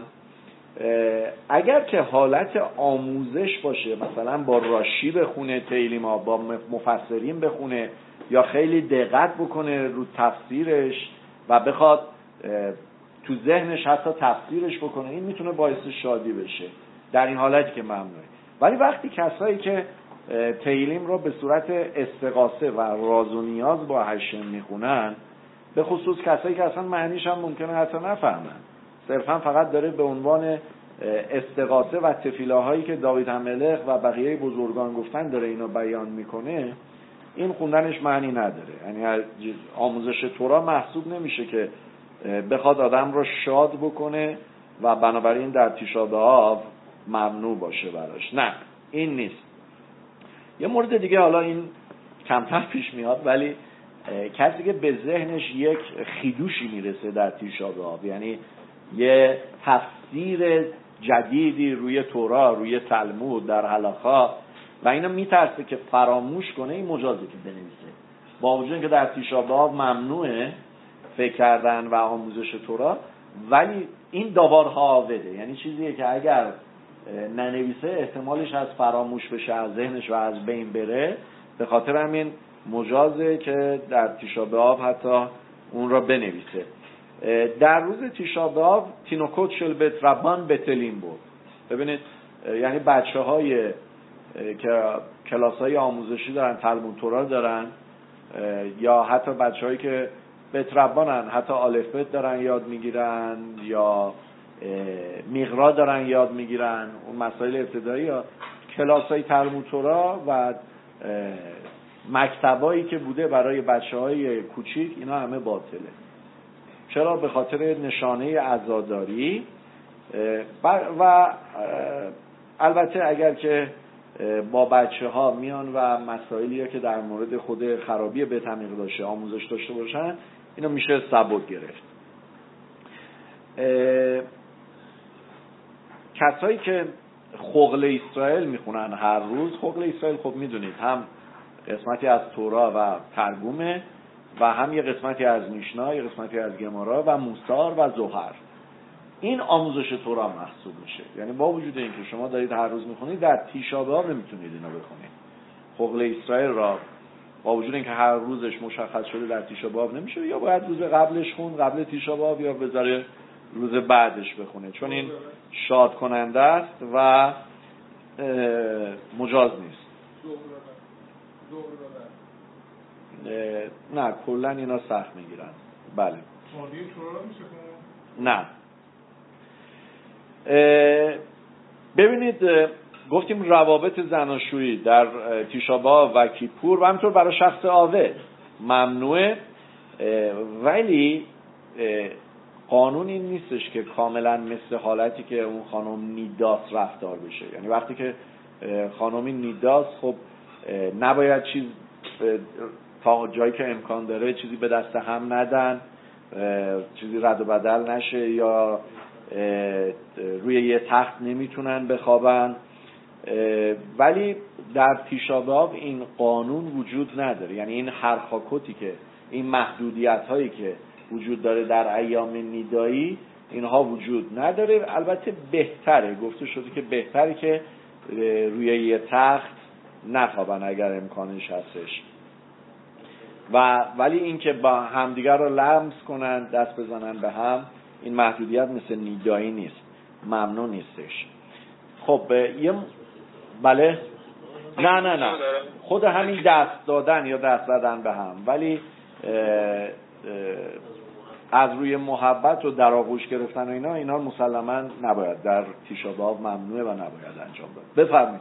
اگر که حالت آموزش باشه، مثلا با راشی بخونه تهیلیم ها، با مفسرین بخونه یا خیلی دقت بکنه رو تفسیرش و بخواد تو ذهنش حتی تفسیرش بکنه، این میتونه باعث شادی بشه در این حالتی که ممنوعه. ولی وقتی کسایی که تهیلیم رو به صورت استغاثه و راز و نیاز با هشم میخونن، به خصوص کسایی که اصلا معنیش هم ممکنه حتی نفهمن، صرفا فقط داره به عنوان استغاثه و تفیلاهایی که داوید همملک و بقیه بزرگان گفتن داره اینو بیان میکنه، این خوندنش معنی نداره. یعنی آموزش تورا محسوب نمیشه که بخواد آدم رو شاد بکنه و بنابراین در تیشا بآب ممنوع باشه براش. نه، این نیست. یه مورد دیگه، حالا این کمتر پیش میاد، ولی کسی که به ذهنش یک خیدوشی میرسه در تیشا بآب، یعنی یه تفسیر جدیدی روی تورا، روی تلمود، در هلاخا، و اینو میترسه که فراموش کنه، این مجازه که بنویسه. با وجود اینکه در تیشا بآب ممنوعه فکر کردن و آموزش تورا، ولی این داوارها آوده، یعنی چیزیه که اگر ننویسه احتمالش از فراموش بشه، از ذهنش و از بین بره. به خاطر همین مجازه که در تیشا بآب حتی اون را بنویسه. در روز تیشا بآب تینوکوت شل بیت ربان بتلیم بود. ببینید یعنی بچه های که کلاس های آموزشی دارن، تلمود تورا دارن، یا حتی بچه هایی که بیت ربانن، حتی الف بیت دارن یاد میگیرن یا میغرا دارن یاد میگیرن، اون مسائل ابتدایی، یا کلاس های تلمود تورا و مکتبایی که بوده برای بچه های کوچیک، اینا همه باطله. چرا؟ به خاطر نشانه عزاداری. و البته اگر که با بچه ها میان و مسائلی که در مورد خود خرابی بیت عمیق داشته آموزش داشته باشن، اینو میشه سبک گرفت. کسایی که خغل اسرائیل میخونن هر روز، خغل اسرائیل خب میدونید هم قسمتی از تورا و ترگمه و هم یه قسمتی از میشنا، یه قسمتی از گمارا و موسار و زهر. این آموزش تورا محسوب میشه. یعنی با وجود اینکه شما دارید هر روز میخونید، در تیشا بآب نمیتونید اینو بخونید. خغل اسرائیل را با وجود اینکه هر روزش مشخص شده در تیشا بآب نمیشه، یا باید روز قبلش خون قبل تیشا بآب، یا بذاره روز بعدش بخونه، چون این شاد کننده است و مجاز نیست. نه کلا اینا سخت میگیرن. بله. نه. ببینید گفتیم روابط زناشویی در تیشا بآب و کیپور و همینطور برای شخص عاوه ممنوعه، ولی قانون این نیستش که کاملا مثل حالتی که اون خانم نیداس رفتار بشه. یعنی وقتی که خانمی نیداس، خب نباید چیز تا جایی که امکان داره چیزی به دست هم ندن، چیزی رد و بدل نشه، یا روی یه تخت نمیتونن بخوابن. ولی در تیشا بآب این قانون وجود نداره. یعنی این حرخاکوتی که، این محدودیت هایی که وجود داره در ایام نیدایی، اینها وجود نداره. البته بهتره، گفته شده که بهتره که روی یه تخت نخوابن اگر امکانش هستش. ولی این که با همدیگر رو لمس کنن، دست بزنن به هم، این محدودیت مثل نیدایی نیست، ممنوع نیستش. خب بله نه خود همین دست دادن یا دست زدن به هم، ولی از روی محبت و در آغوش گرفتن و اینا مسلماً نباید، در تیشا باب ممنوعه و نباید انجام داد. بفرمایید.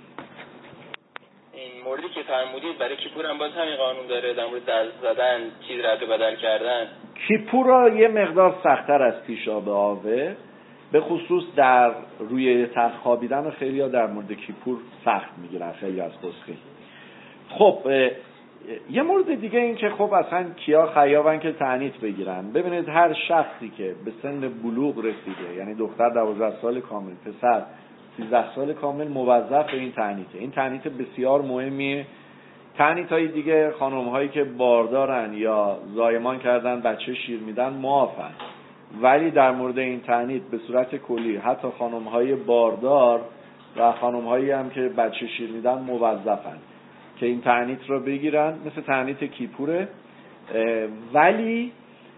این موردی که فرمودید برای کیپور هم باز همین قانون داره، در مورد دست زدن، چیز رد و بدل کردن؟ کیپور را یه مقدار سخت‌تر از تیشا بابه، به خصوص در روی تخت خوابیدن و خیلی ها در مورد کیپور سخت میگیرن، خیلی از فسخی. خب یه مورد دیگه این که خب اصلا کیا خیابن که تعنیت بگیرن. ببینید هر شخصی که به سن بلوغ رسیده، یعنی دختر 12 سال کامل، پسر 13 سال کامل، موظف به این تعنیته. این تعنیت بسیار مهمیه. تعنیت های دیگه خانم هایی که باردارن یا زایمان کردن بچه شیر میدن معافن، ولی در مورد این تعنیت به صورت کلی حتی خانم های باردار و خانم هایی هم که بچه شیر میدن موظفن که این تعنیت رو بگیرن، مثل تعنیت کیپوره. ولی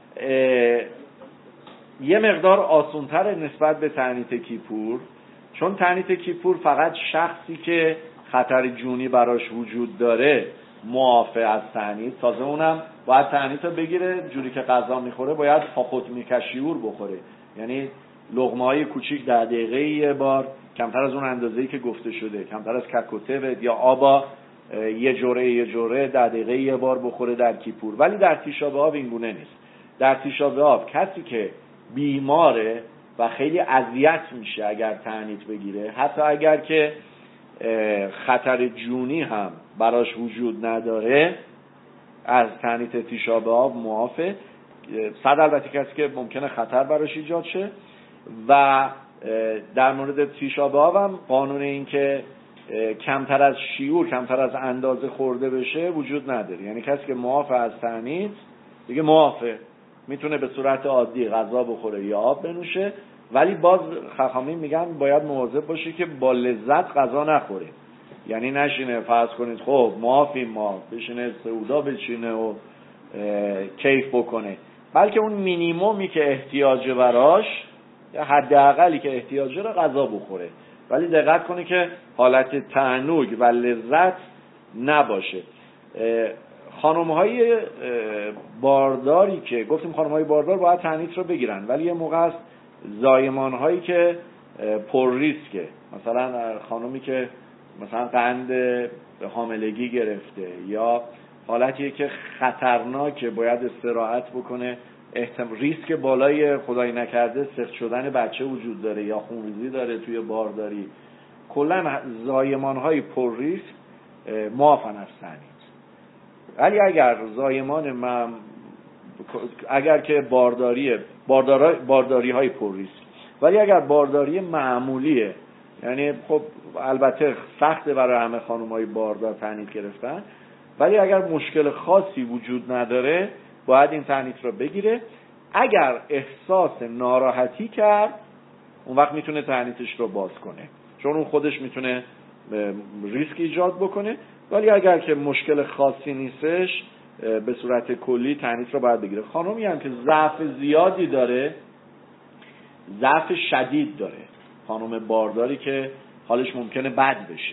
یه مقدار آسان‌تر نسبت به تعنیت کیپور، چون تعنیت کیپور فقط شخصی که خطر جونی براش وجود داره معافی از تعنیت، تازه اونم باید تعنیت رو بگیره، جوری که غذا میخوره باید پاخوت میکشیور بخوره، یعنی لقمه‌های کوچیک 10 دقیقه یه بار، کمتر از اون اندازه‌ای که گفته شده، کمتر از ککوته یا آبا یه جوره 10 دقیقه یه بار بخوره در کیپور. ولی در تیشا باب این گونه نیست. در تیشا باب کسی که بیماره و خیلی اذیت میشه اگر تعنیت بگیره، حتی اگر که خطر جونی هم براش وجود نداره، از تعنیت تیشا باب معافه. صد البته کسی که ممکنه خطر براش ایجاد شه. و در مورد تیشا باب هم قانون این که کمتر از شیور، کمتر از اندازه خورده بشه وجود نداره. یعنی کسی که معافه از تعنیت دیگه معافه، میتونه به صورت عادی غذا بخوره یا آب بنوشه، ولی باز خخامی میگن باید مواظب باشه که با لذت غذا نخوره. یعنی نشینه فرض کنید خب معافیم ما، بشینه سعودا بچینه و کیف بکنه، بلکه اون مینیمومی که احتیاجه براش، یا حداقلی که احتیاجه رو غذا بخوره، ولی دقت کنه که حالت تعنوگ و لذت نباشه. خانم‌های بارداری که گفتیم خانم‌های باردار باید تعنیت رو بگیرن، ولی یه موقع است زایمان‌هایی که پر ریسکه، مثلا خانمی که مثلا قند حاملگی گرفته یا حالتیه که خطرناکه باید استراحت بکنه، ریسک بالای خدای نکرده سقط شدن بچه وجود داره یا خونریزی داره توی بارداری، کلا زایمان‌های پر ریسک معافن از تعنیت. ولی اگر زایمان اگر که بارداری های پر ریسک، ولی اگر بارداری معمولیه، یعنی خب البته سخته برای همه خانم‌های باردار تعنیت گرفتن، ولی اگر مشکل خاصی وجود نداره باید این تعنیت رو بگیره. اگر احساس ناراحتی کرد اون وقت میتونه تعنیتش رو باز کنه، چون اون خودش میتونه ریسک ایجاد بکنه. ولی اگر که مشکل خاصی نیستش به صورت کلی تعنیت رو باید بگیره. خانمی هم که ضعف زیادی داره، ضعف شدید داره، خانم بارداری که حالش ممکنه بد بشه،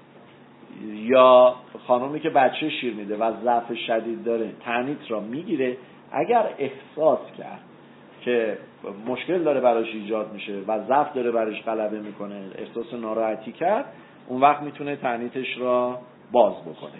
یا خانمی که بچه شیر میده و ضعف شدید داره، تعنیت را میگیره. اگر احساس کرد که مشکل داره براش ایجاد میشه و ضعف داره براش غلبه میکنه، احساس ناراحتی کرد، اون وقت میتونه تعنیتش را باز بکنه.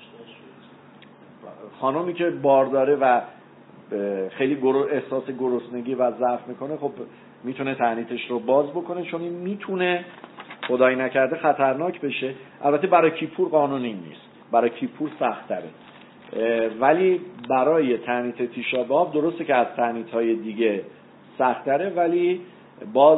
خانمی که بارداره و خیلی احساس گرسنگی و ضعف میکنه، خب میتونه تعنیتش رو باز بکنه، چون این میتونه خدای نکرده خطرناک بشه. البته برای کیپور قانونی نیست، برای کیپور سخت تره، ولی برای تعنیت تیشا باب درسته که از تعنیت های دیگه سخت تره، ولی باز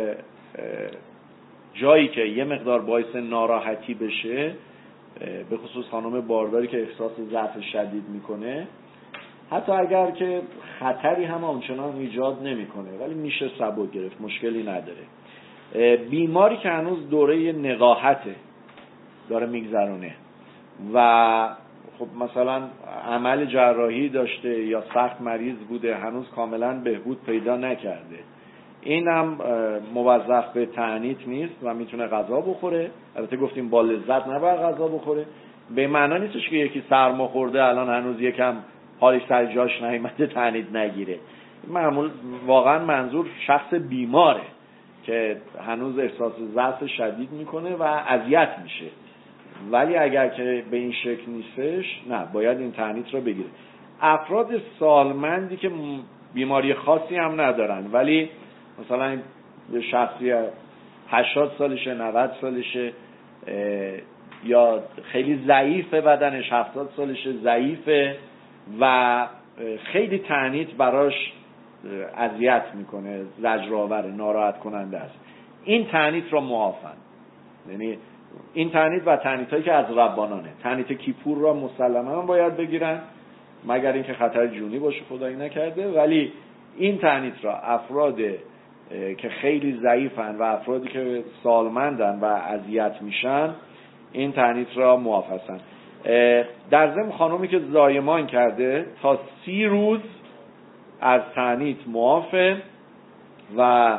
جایی که یه مقدار باعث ناراحتی بشه، به خصوص خانم بارداری که احساس ضعف شدید میکنه، حتی اگر که خطری هم آنچنان ایجاد نمیکنه ولی میشه سبک گرفت، مشکلی نداره. بیماری که هنوز دوره نقاهته داره میگذرونه و خب مثلا عمل جراحی داشته یا سخت مریض بوده، هنوز کاملا بهبود پیدا نکرده، این هم موظف به تعنیت نیست و میتونه غذا بخوره. البته گفتیم با لذت نباید غذا بخوره، به معنا نیستش که یکی سرما خورده الان هنوز یکم حالش سر جاش نیامده تعنیت نگیره. معمول واقعا منظور شخص بیماره که هنوز احساس ضعف شدید میکنه و اذیت میشه. ولی اگر که به این شکل نیستش، نه، باید این تعنیت رو بگیره. افراد سالمندی که بیماری خاصی هم ندارن ولی مثلا شخصی 80 سالشه، 90 سالشه، یا خیلی ضعیفه بدنش، 70 سالشه ضعیفه و خیلی تعنیت براش اذیت میکنه، زجرآور، ناراحت کننده است، این تعنیت را معافن. یعنی این تعنیت و تعنیت هایی که از ربانانه، تعنیت کیپور را مسلما باید بگیرن مگر اینکه خطر جونی باشه خدایی نکرده، ولی این تعنیت را افراد که خیلی ضعیفن و افرادی که سالمندن و اذیت میشن این تعنیت را معاف هستن. در ضمن خانومی که زایمان کرده تا 30 روز از تعنیت معافه و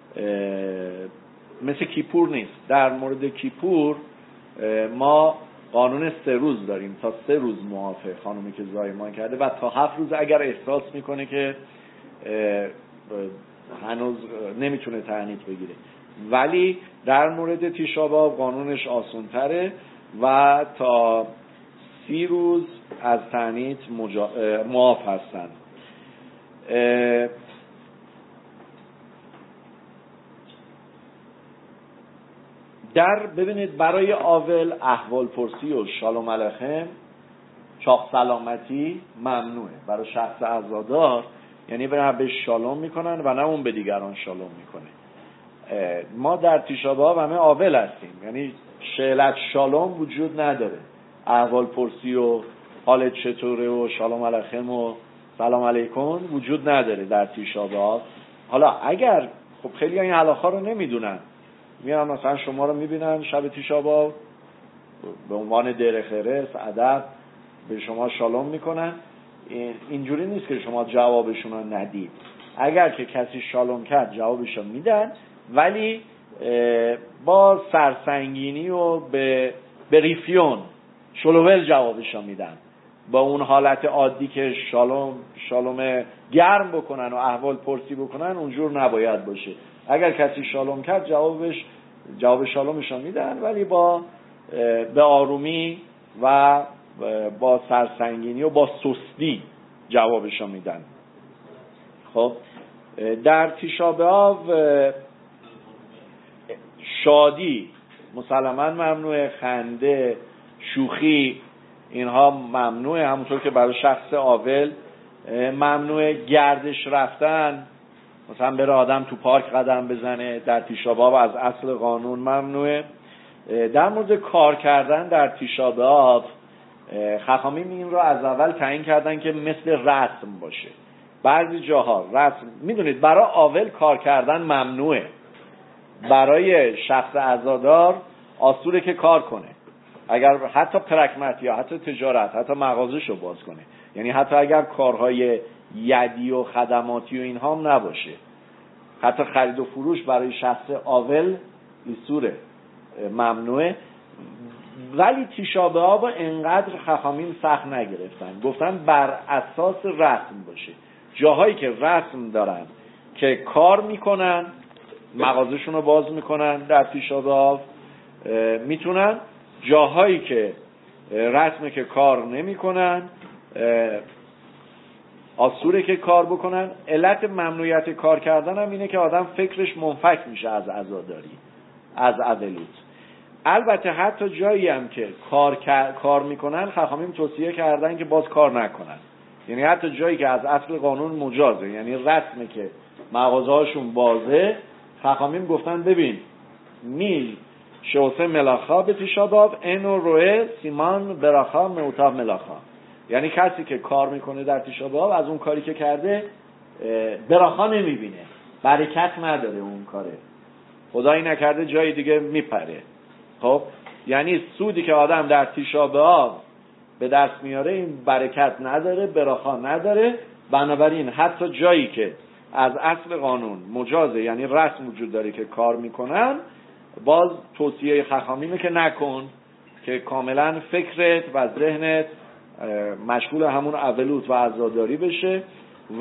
مثل کیپور نیست. در مورد کیپور ما قانون 3 روز داریم، تا 3 روز معافه خانومی که زایمان کرده و تا 7 روز اگر احساس میکنه که هنوز نمیتونه تعنیت بگیره. ولی در مورد تیشا باب قانونش آسان‌تره و تا 30 روز از تعنیت معاف هستن. ببینید برای آول احوال پرسی و شالوم علیکم چاق سلامتی ممنوعه برای شخص عزادار، یعنی نه به شالوم میکنن و نه اون به دیگران شالوم میکنه. ما در تیشا باب همه آول هستیم، یعنی شعلت شالوم وجود نداره، احوال پرسی و حالت چطوره و شالوم علیکم و سلام علیکم وجود نداره در تیشا باب. حالا اگر خب خیلی این علاقه رو نمیدونن، میان مثلا شما رو میبینن شب تیشا باب به عنوان در خرس ادب به شما شالوم میکنن، اینجوری نیست که شما جوابشون رو ندید. اگر که کسی شالوم کرد جوابش رو میدن، ولی با سرسنگینی و به ریفیون شلوول جوابش رو میدن. با اون حالت عادی که شالوم گرم بکنن و احوال پرسی بکنن اونجور نباید باشه. اگر کسی شالوم کرد جواب شالومش رو میدن، ولی به آرومی و با سرسنگینی و با سستی جوابش رو میدن. خب در تیشا باب شادی مسلماً ممنوعه، خنده، شوخی اینها ممنوعه، همونطور که برای شخص آول ممنوعه. گردش رفتن، مثلا بره آدم تو پارک قدم بزنه، در تیشا باب از اصل قانون ممنوعه. در مورد کار کردن در تیشا باب خخامیم این رو از اول تعیین کردن که مثل رسم باشه. بعضی جاها رسم، میدونید برای آول کار کردن ممنوعه، برای شخص عزادار آسوره که کار کنه، اگر حتی پرکمت یا حتی تجارت، حتی مغازه‌شو باز کنه، یعنی حتی اگر کارهای یدی و خدماتی و اینها هم نباشه، حتی خرید و فروش برای شخص آول ایسوره، ممنوعه. ولی تیشا باب انقدر خخامیم سخت نگرفتن، گفتن بر اساس رسم باشه. جاهایی که رسم دارن که کار میکنن، مغازه‌شون رو باز میکنن در تیشا باب میتونن، جاهایی که رسمه که کار نمیکنن آسوره که کار بکنن. علت ممنوعیت کار کردن هم اینه که آدم فکرش منفک میشه از عزاداری، از اولوت. البته حتی جایی هم که کار میکنن خخامیم توصیه کردن که باز کار نکنن، یعنی حتی جایی که از اصل قانون مجازه، یعنی رسمه که مغازه هاشون بازه، خخامیم گفتن ببین میل شوسه ملاخا به تیشا باب اینو روه سیمان براخا موتا ملاخا، یعنی کسی که کار میکنه در تیشا باب از اون کاری که کرده براخا نمیبینه، برکت نداره اون کاره، خدایی نکرده جای دیگه میپره. خب یعنی سودی که آدم در تیشا باب به دست میاره این برکت نداره، براخا نداره. بنابراین حتی جایی که از اصل قانون مجازه، یعنی رسم وجود داره که کار میکنن، باز توصیه خخامینه که نکن، که کاملا فکرت و ذهنت مشغول همون اولوت و عزاداری بشه و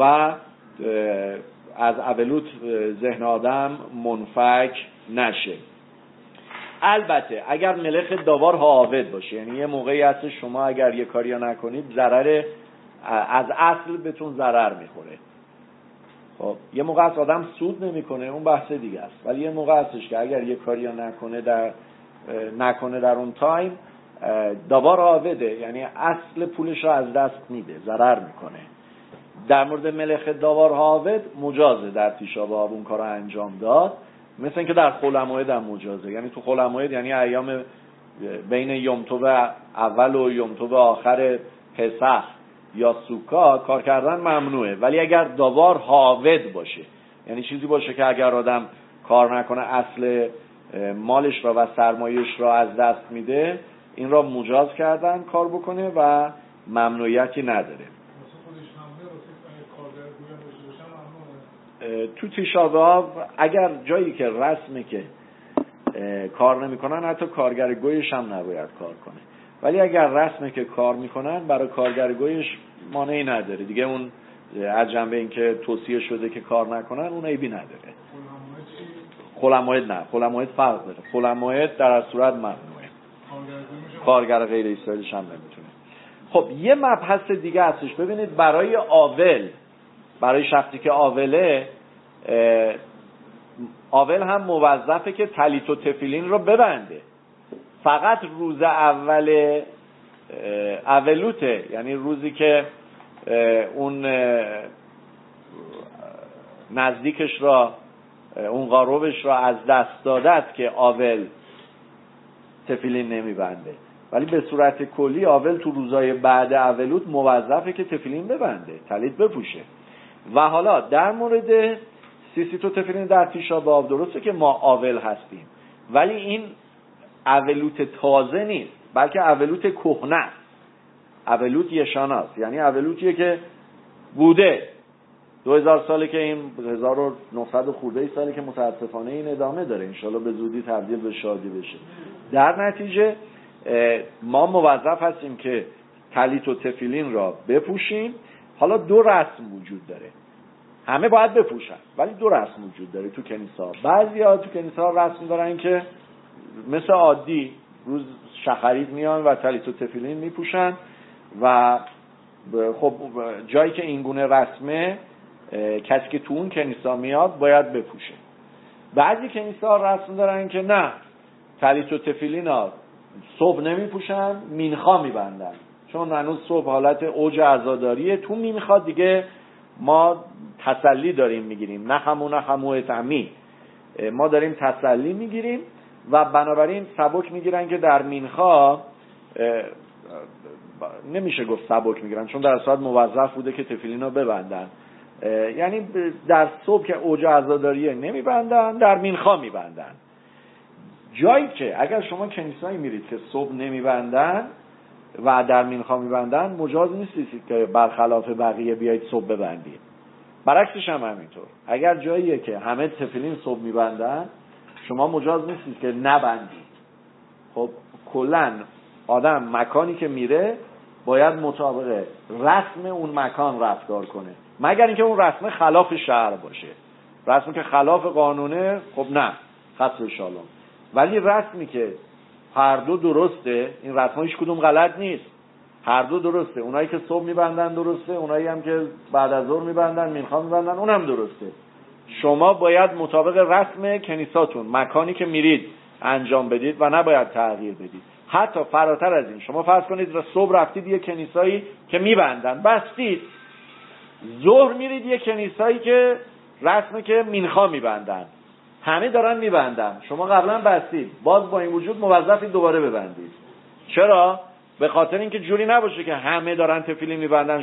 از اولوت ذهن آدم منفک نشه. البته اگر ملخ داوار حاوض باشه، یعنی یه موقعی هست شما اگر یه کاری نکنید ضرر از اصل بهتون ضرر میخوره. خب یه موقع است آدم سود نمیکنه، اون بحث دیگه است، ولی یه موقع هستش که اگر یه کاری نکنه در اون تایم داوار حاوضه، یعنی اصل پولش رو از دست میده، ضرر میکنه. در مورد ملخ داوار حاوض مجازه در تیشا باب اون کار رو انجام داد، مثل اینکه در خلموعد هم مجازه. یعنی تو خلموعد یعنی ایام بین یوم توبه اول و یوم توبه آخر پسح یا سوکا کار کردن ممنوعه، ولی اگر داوار حاوض باشه، یعنی چیزی باشه که اگر آدم کار نکنه اصل مالش را و سرمایش را از دست میده، این را مجاز کردن کار بکنه و ممنوعیتی نداره. تو تیشا باب اگر جایی که رسمه که کار نمیکنن، حتی کارگر گویش هم نباید کار کنه، ولی اگر رسمه که کار میکنن، برای کارگر گویش مانعی نداره دیگه. اون از جنبه این که توصیه شده که کار نکنن، اون عیبی نداره. خلموعد نه، خلموعد فرق داره. خلموعد در صورت ممنوعه، کارگر غیر اسرائیلیش هم نمیتونه. خب یه مبحث دیگه هستش. ببینید برای آول، برای شخصی که آوله، آول هم موظفه که تلیت و تفیلین رو ببنده. فقط روز اول اولوته، یعنی روزی که اون نزدیکش را، اون قاروبش را از دست داده است که آول تفیلین نمیبنده، ولی به صورت کلی آول تو روزای بعد اولوت موظفه که تفیلین ببنده، تلیت بپوشه. و حالا در مورد سیسیت و تفیلین در تیشا باب، درسته که ما آول هستیم، ولی این اولوت تازه نیست، بلکه اولوت کهنه است، اولوت یشاناست. یعنی اولوتیه که بوده 2000 ساله که این 1900 خورده ساله که متاسفانه این ادامه داره، انشالله به زودی تبدیل به شادی بشه. در نتیجه ما موظف هستیم که تلیت و تفیلین را بپوشیم. حالا دو رسم وجود داره، همه باید بپوشن، ولی دو رسم وجود داره تو کنیسا. بعضیا تو کنیسا رسم دارن که مثل عادی روز شخرید میان و تلیت و تفیلین میپوشن و خب جایی که این گونه رسمه، کسی که تو اون کنیسا میاد باید بپوشه. بعضی کنیسا رسم دارن که نه، تلیت و تفیلین ها صبح نمیپوشن، مینخا میبندن، چون هنوز صبح حالت اوج عزاداریه. تو مینخا دیگه ما تسلی داریم میگیریم، نخمو اتمی، ما داریم تسلی میگیریم و بنابراین سبک میگیرن که در مینخا نمیشه گفت سبک میگیرن، چون در صورت موظف بوده که تفیلین رو ببندن. یعنی در صبح که اوج عزاداریه نمیبندن، در مینخا میبندن. جایی که اگر شما کنیسایی میرید که صبح نمیبندن و در مینخا میبندن، مجاز نیستید که برخلاف بقیه بیایید صبح ببندید. برعکسش هم همینطور، اگر جاییه که همه تفیلین صبح میبندن، شما مجاز نیستید که نبندید. خب کلاً آدم مکانی که میره باید مطابق رسم اون مکان رفتار کنه، مگر اینکه اون رسم خلاف شرع باشه. رسمی که خلاف قانونه، خب نه، خاص شالوم. ولی رسمی که هر دو درسته، این رسم‌ها هیچ کدوم غلط نیست، هر دو درسته. اونایی که صبح میبندن درسته، اونایی هم که بعد از ظهر میبندن، مینخا میبندن، اونم درسته. شما باید مطابق رسم کنیساتون، مکانی که میرید انجام بدید و نباید تغییر بدید. حتی فراتر از این، شما فرض کنید صبح رفتید یه کنیسایی که میبندن، بستید. ظهر میرید یه کنیسایی که رسمه که مینخا میبندن، همه دارن میبندن، شما قبلا بستید، باز با این وجود موظفید دوباره ببندید. چرا؟ به خاطر اینکه جوری نباشه که همه دارن تفیلین میبندن،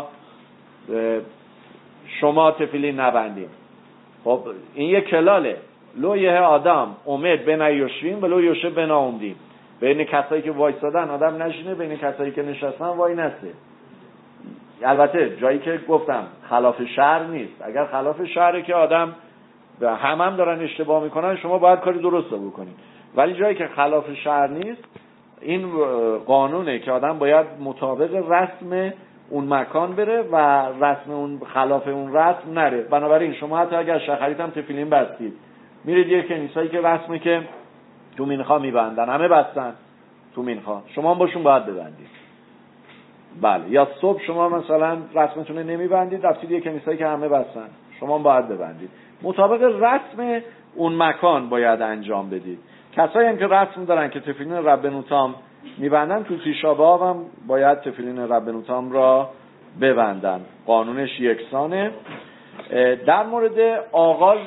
شما تفیلین نبندید. خب این یه کلاله. لو یه آدم اومد بنا یوشیم و لو یوشه بنا اومدیم. بین کسایی که وایسادن آدم نشینه، بین کسایی که نشستن وای نسته. البته جایی که گفتم خلاف شرع نیست. اگر خلاف شرعه که آدم هم دارن اشتباه میکنن، شما باید کاری درست رو بکنید. ولی جایی که خلاف شرع نیست، این قانونه که آدم باید مطابق رسم اون مکان بره و رسم اون خلاف اون رسم نره. بنابراین شما حتی اگر شخریت هم تفیلین بستید، میرید یه کنیسایی که رسمه که تو مینخا میبندن، همه بستن تو مینخا، شما هم باشون باید ببندید. بله. یا صبح شما مثلا رسمتون نمیبندید، رفتید یه کنیسایی که همه بستن، شما هم باید ببندید. مطابق رسم اون مکان باید انجام بدید. کسایی هم که رسم دارن که تفیلین ربنوتام میبندن، تو تیشا بآب هم باید تفیلین ربنوتام را ببندن. قانونش یکسانه. در مورد آغاز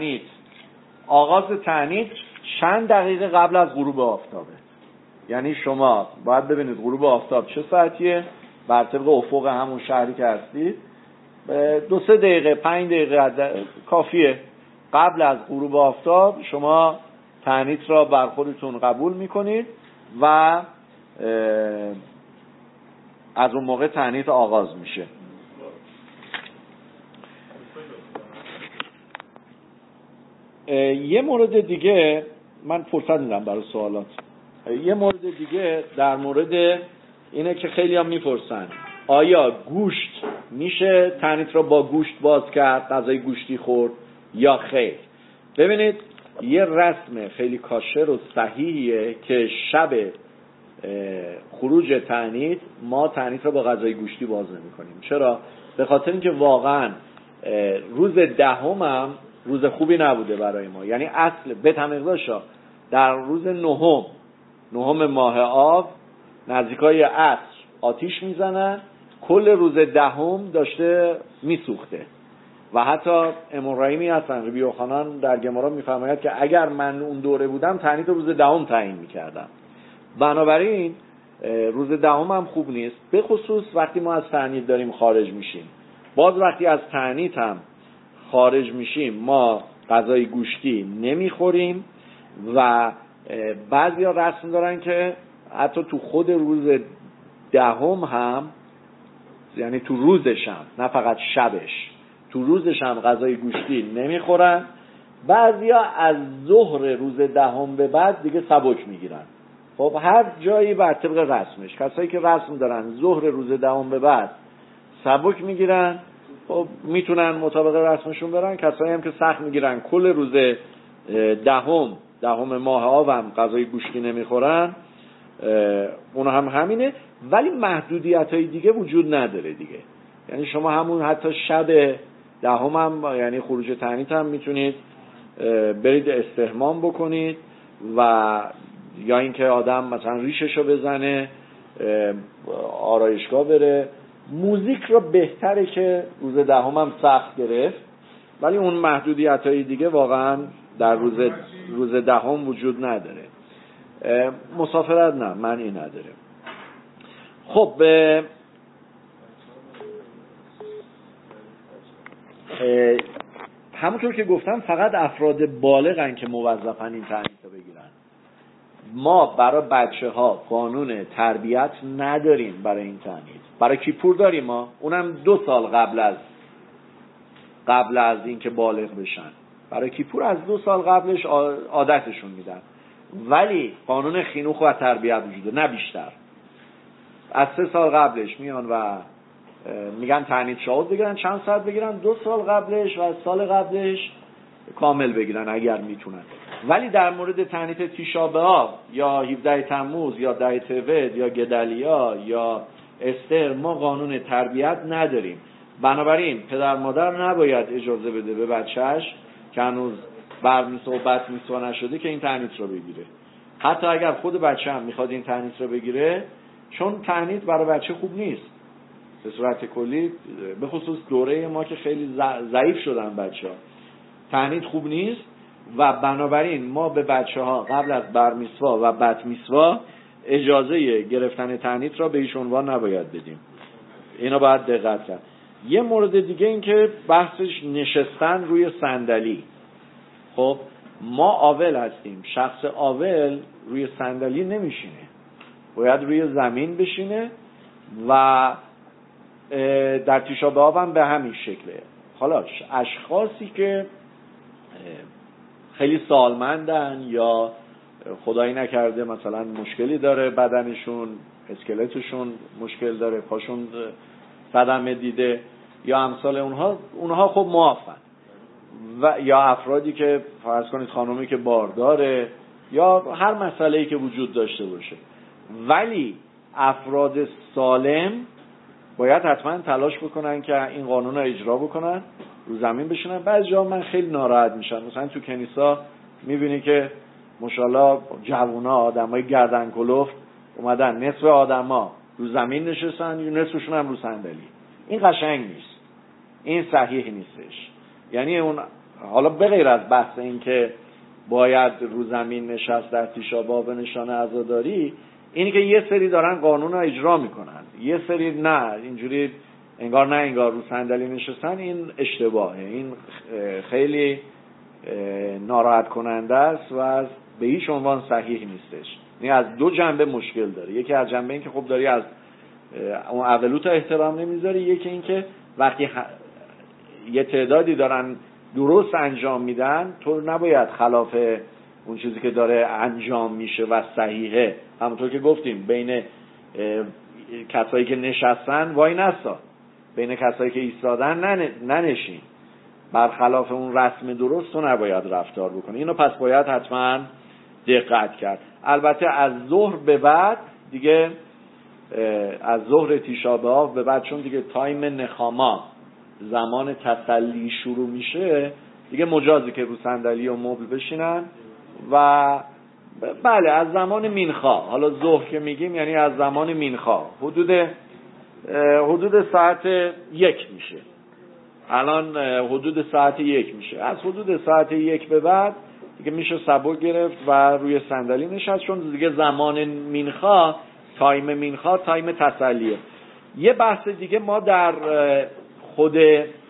تعنیت چند دقیقه قبل از غروب آفتابه. یعنی شما باید ببینید غروب آفتاب چه ساعتیه، بر طبق افق همون شهری که هستید 2-3 دقیقه 5 دقیقه کافیه. قبل از غروب آفتاب شما تعنیت را بر خودتون قبول میکنید و از اون موقع تعنیت آغاز میشه. یه مورد دیگه من فرصت میدم برای سوالات. یه مورد دیگه در مورد اینه که خیلی هم میپرسن آیا گوشت میشه تعنیت را با گوشت باز کرد، غذای گوشتی خورد یا خیر؟ ببینید یه رسم خیلی کاشر و صحیحیه که شب خروج تعنیت ما تعنیت را با غذای گوشتی باز نمی کنیم. چرا؟ به خاطر اینکه واقعا روز دهم هم روز خوبی نبوده برای ما. یعنی اصل بت همقداشا در روز نهم ماه آب نزدیکای عصر آتیش میزنن، کل روز دهم داشته میسوخته. و حتی امرایمی هستن ربی یوحنان در گمارا میفرماید که اگر من اون دوره بودم تعنیت روز دهم تعیین میکردم. بنابراین روز دهم هم خوب نیست، به خصوص وقتی ما از تعنیت داریم خارج میشیم. باز وقتی از تعنیت هم خارج میشیم ما غذای گوشتی نمیخوریم و بعضیا رسم دارن که حتی تو خود روز دهم هم، یعنی تو روزش هم، نه فقط شبش، تو روزش هم غذای گوشتی نمیخورن. بعضیا از ظهر روز دهم به بعد دیگه سبک میگیرن. خب هر جایی بر طبق رسمش. کسایی که رسم دارن ظهر روز دهم به بعد سبک میگیرن، خب میتونن مطابق رسمشون برن. کسایی هم که سخت میگیرن کل روز دهم ماه آب هم غذای گوشتی نمیخورن، اون هم همینه. ولی محدودیت‌های دیگه وجود نداره دیگه. یعنی شما همون حتی شب دهم هم یعنی خروج تعنیت هم میتونید برید استحمام بکنید و یا اینکه آدم مثلا ریششو بزنه، آرایشگاه بره. موزیک رو بهتره که روز دهم هم سخت گرفت، ولی اون محدودیت‌های دیگه واقعا در روز دهم وجود نداره. مسافرت نه، معنی نداره. خب همونطور که گفتم فقط افراد بالغن که موظفن این تعنیت رو بگیرن. ما برای بچه ها قانون تربیت نداریم برای این تعنیت. برای کیپور داریم ما، اونم 2 سال قبل از اینکه بالغ بشن. برای کیپور از 2 سال قبلش عادتشون میدن، ولی قانون خینوخ و تربیت وجوده، نه بیشتر. از 3 سال قبلش میان و میگن تعنیت شهود بگیرن، چند ساعت بگیرن، 2 سال قبلش و از سال قبلش کامل بگیرن اگر میتونن. ولی در مورد تعنیت تیشا بآب یا 17 تموز یا 10 تولد یا گدالیا یا استر ما قانون تربیت نداریم. بنابراین پدر مادر نباید اجازه بده به بچهش که هنوز صحبت میسوا نشده که این تعنیت رو بگیره. حتی اگر خود بچه هم میخواد این تعنیت رو بگیره، چون تعنیت برای بچه خوب نیست به صورت کلی، به خصوص دوره ما که خیلی ضعیف شدن بچه ها، تعنیت خوب نیست و بنابراین ما به بچه ها قبل از برمیسوا و بطمیسوا اجازه گرفتن تعنیت را به هیچ عنوان نباید بدیم. اینا باید دقت کرد. یه مورد دیگه این که بحثش نشستن روی صندلی. خب ما آول هستیم، شخص آول روی صندلی نمیشینه، باید روی زمین بشینه و در تیشا بآب هم به همین شکله. حالا اشخاصی که خیلی سالمندن یا خدایی نکرده مثلا مشکلی داره بدنشون، اسکلتشون مشکل داره، پاشون صدمه دیده یا امثال اونها خب معافن، و یا افرادی که فرض کنید خانومی که بارداره یا هر مسئله‌ای که وجود داشته باشه. ولی افراد سالم باید حتما تلاش بکنن که این قانون رو اجرا بکنن، رو زمین بشینن. بعضی جا من خیلی ناراحت میشم، مثلا تو کنیسا میبینی که ماشاءالله جوونا، آدمای گردن کلفت اومدن، نصف آدما رو زمین نشستن یا نصفشون هم رو صندلی. این قشنگ نیست، این صحیح نیستش. یعنی اون حالا به غیر از بحث این که باید رو زمین نشست در تیشا بآب به نشانه عزاداری، اینی که یه سری دارن قانون رو اجرا میکنن، یه سری نه، اینجوری انگار رو صندلی نشستن. این اشتباهه، این خیلی ناراحت کننده است و به هیچ عنوان صحیح نیستش. این از دو جنبه مشکل داره. یکی از جنبه این که خب داری از اون اولوت احترام نمیذاری، یکی این که وقتی یه تعدادی دارن درست انجام میدن، تو نباید خلاف اون چیزی که داره انجام میشه و صحیحه، همونطور که گفتیم بین کسایی که نشستن وای نستا، بین کسایی که ایستادن ننشین، برخلاف اون رسم درست تو نباید رفتار بکنی. اینو پس باید حتما دقت کرد. البته از ظهر به بعد دیگه، از ظهر تیشا بآب به بعد، چون دیگه تایم نخاما، زمان تسلی شروع میشه، دیگه مجازی که رو صندلی و مبل بشینن. و بله از زمان مینخا، حالا ظهر که میگیم یعنی از زمان مینخا حدود ساعت 1 میشه. الان حدود ساعت 1 میشه. از حدود ساعت 1 به بعد دیگه میشه سبک گرفت و روی صندلی نشست، چون دیگه زمان مینخا، تایم مینخا تایم تسلیه. یه بحث دیگه ما در خود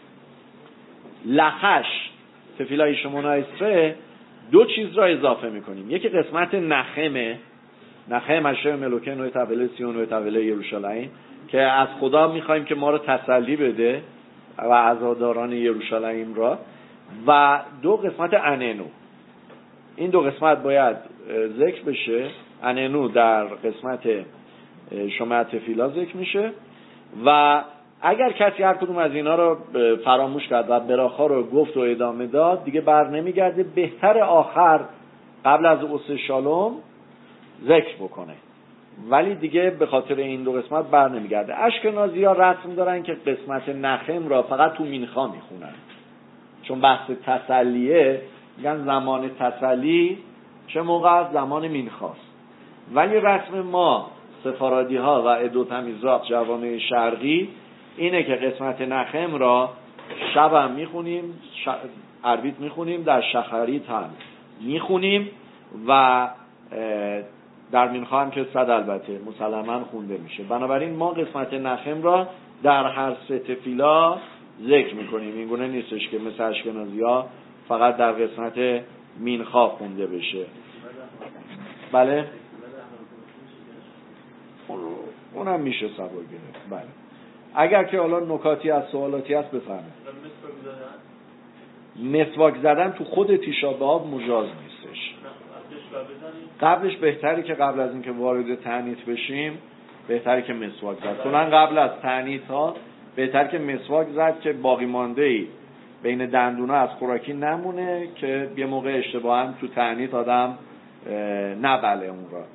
لخش تفیلای شمونا اسره دو چیز را اضافه میکنیم. یکی قسمت نخمه، نخم اشعه ملوکه نوع طوله سیون نوع طوله یروشلایم، که از خدا میخوایم که ما رو تسلی بده و عزاداران یروشلایم را. و دو قسمت اننو، این دو قسمت باید ذکر بشه. اننو در قسمت شمع تفیلا ذکر میشه و اگر کسی هر کدوم از اینا رو فراموش کرد و براخا رو گفت و ادامه داد، دیگه بر نمیگرده. بهتر آخر قبل از اوس شالوم ذکر بکنه، ولی دیگه به خاطر این دو قسمت بر نمیگرده. اشکنازی‌ها رسم دارن که قسمت نخم را فقط تو مینخا میخونن، چون بحث تسلیه، میگن زمان تسلی چه موقع؟ زمان مینخاست. ولی رسم ما سفارادی ها و ادوت میزراق جوامع شرقی اینه که قسمت نخم را شب هم میخونیم، عربیت میخونیم، در شخریت هم میخونیم و در مینخا هم که صد البته مسلماً خونده میشه. بنابراین ما قسمت نخم را در هر سه تفیلا ذکر میکنیم. این گونه نیستش که مثل اشکنازی ها فقط در قسمت مینخا خونده بشه. بله اونم میشه سبا گرفت. بله اگر که حالا نکاتی از سوالاتی هست بفرمایید. مسواک زدن تو خود تیشا بآب مجاز نیستش. قبلش بهتری که قبل از اینکه وارد تعنیت بشیم بهتری که مسواک زد. چون قبل از تعنیت ها بهتر که مسواک زد که باقی مانده ای بین دندونا از خوراکی نمونه که یه موقع اشتباها تو تعنیت آدم نبله اون را.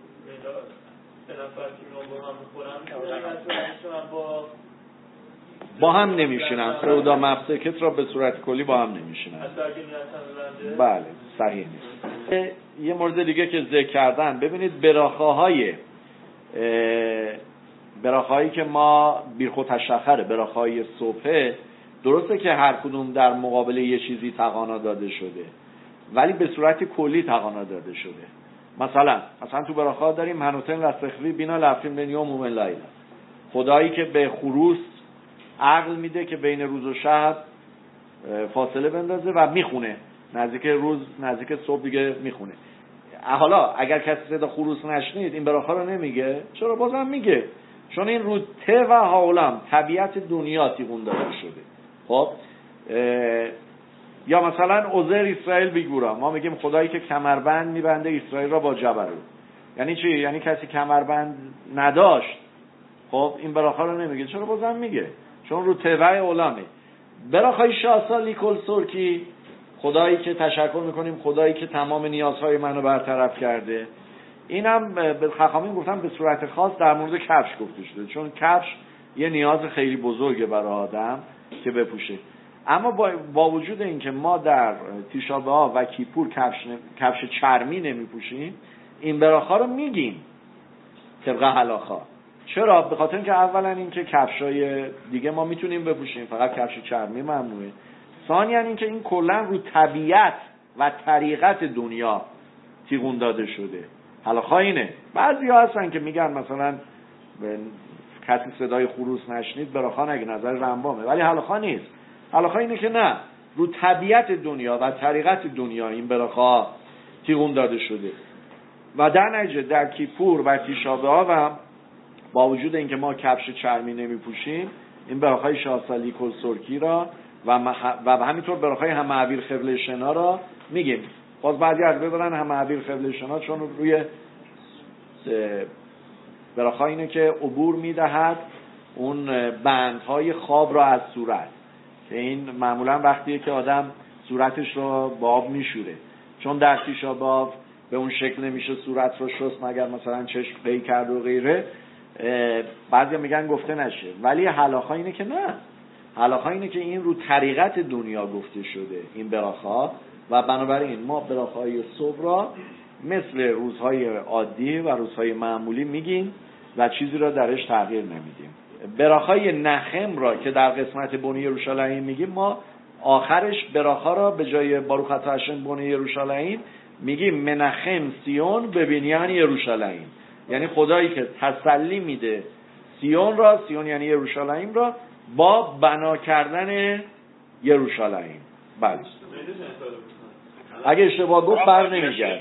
با هم نمیشینن، سودا مفسکت را به صورت کلی با هم نمیشینن. بله صحیح نیست. یه مورد دیگه که ذکر کردن، ببینید براخایی که ما بیرخو تشخره، براخای صبحه، درسته که هر کدوم در مقابل یه چیزی تقانا داده شده، ولی به صورت کلی تقانا داده شده. مثلا تو براخا داریم هنوتن و سخوی بینا لفیم بین یوم و لیل، خدایی که به خروس عقل میده که بین روز و شب فاصله بندازه و میخونه نزدیک صبح دیگه میخونه. حالا اگر کسی صدا خروس نشنید این براخا رو نمیگه؟ چرا بازم میگه؟ چون این رو ته و حولم طبیعت دنیا تیغون داده شده. خب یا مثلا عزیر اسرائیل بیگورا، ما میگیم خدایی که کمربند میبنده اسرائیل را با جبروت. یعنی چی؟ یعنی کسی کمربند نداشت. خب این براخا رو نمیگه. چرا بازم میگه؟ چون رو ته و علمه. براخای شاسا لیکل سرکی، خدایی که تشکر میکنیم، خدایی که تمام نیازهای منو برطرف کرده. اینم به خخامین گفتم به صورت خاص در مورد کفش گفته شده، چون کفش یه نیاز خیلی بزرگه برای آدم که بپوشه. اما با وجود اینکه ما در تیشا بآب و کیپور کفش چرمی نمیپوشیم، این براخا رو میگیم طبق هلاخا. چرا؟ به خاطر اینکه اولا اینکه کفشای دیگه ما میتونیم بپوشیم، فقط کفش چرمی ممنوعه. ثانیاً اینکه این کلا رو طبیعت و طریقت دنیا تیغون داده شده. هلاخا اینه. بعضیا هستن که میگن مثلا کسی صدای خروس نشنید براخا نگه، نظر رمبامه، ولی هلاخا نیست. هلاخا اینه که نه، رو طبیعت دنیا و طریقت دنیا این براخا تیغون داده شده. و در نتیجه در کیپور و تیشا بآب هم با وجود اینکه ما کفش چرمی نمیپوشیم، این براخای شاسالی کل سرکی را و همینطور براخای همه خبل شنا را میگیم. باز بعضی از ببرن همه خبل شنا چون روی براخا اینه که عبور میدهد اون بندهای خواب را از صورت، که این معمولا وقتیه که آدم صورتش رو با آب میشوره، چون در تیشا بآب به اون شکل نمیشه صورت رو شست مگر مثلا چشم قی کرد و غیره. بعضی میگن گفته نشه، ولی هلاخا اینه که نه، هلاخا اینه که این رو طریقت دنیا گفته شده این براخا، و بنابراین ما براخای صبح را مثل روزهای عادی و روزهای معمولی میگیم و چیزی را درش تغییر نمیدیم. براخای نخم را که در قسمت بنی یروشالیم میگیم، ما آخرش براخا را به جای باروخ اتا هشم بنی یروشالیم میگیم منخم سیون به بنیان یروشالیم، یعنی خدایی که تسلی میده سیون را، سیون یعنی یروشالیم را، با بنا کردن یروشالیم. بله اگه اشتباه گفت بر نمیگرد.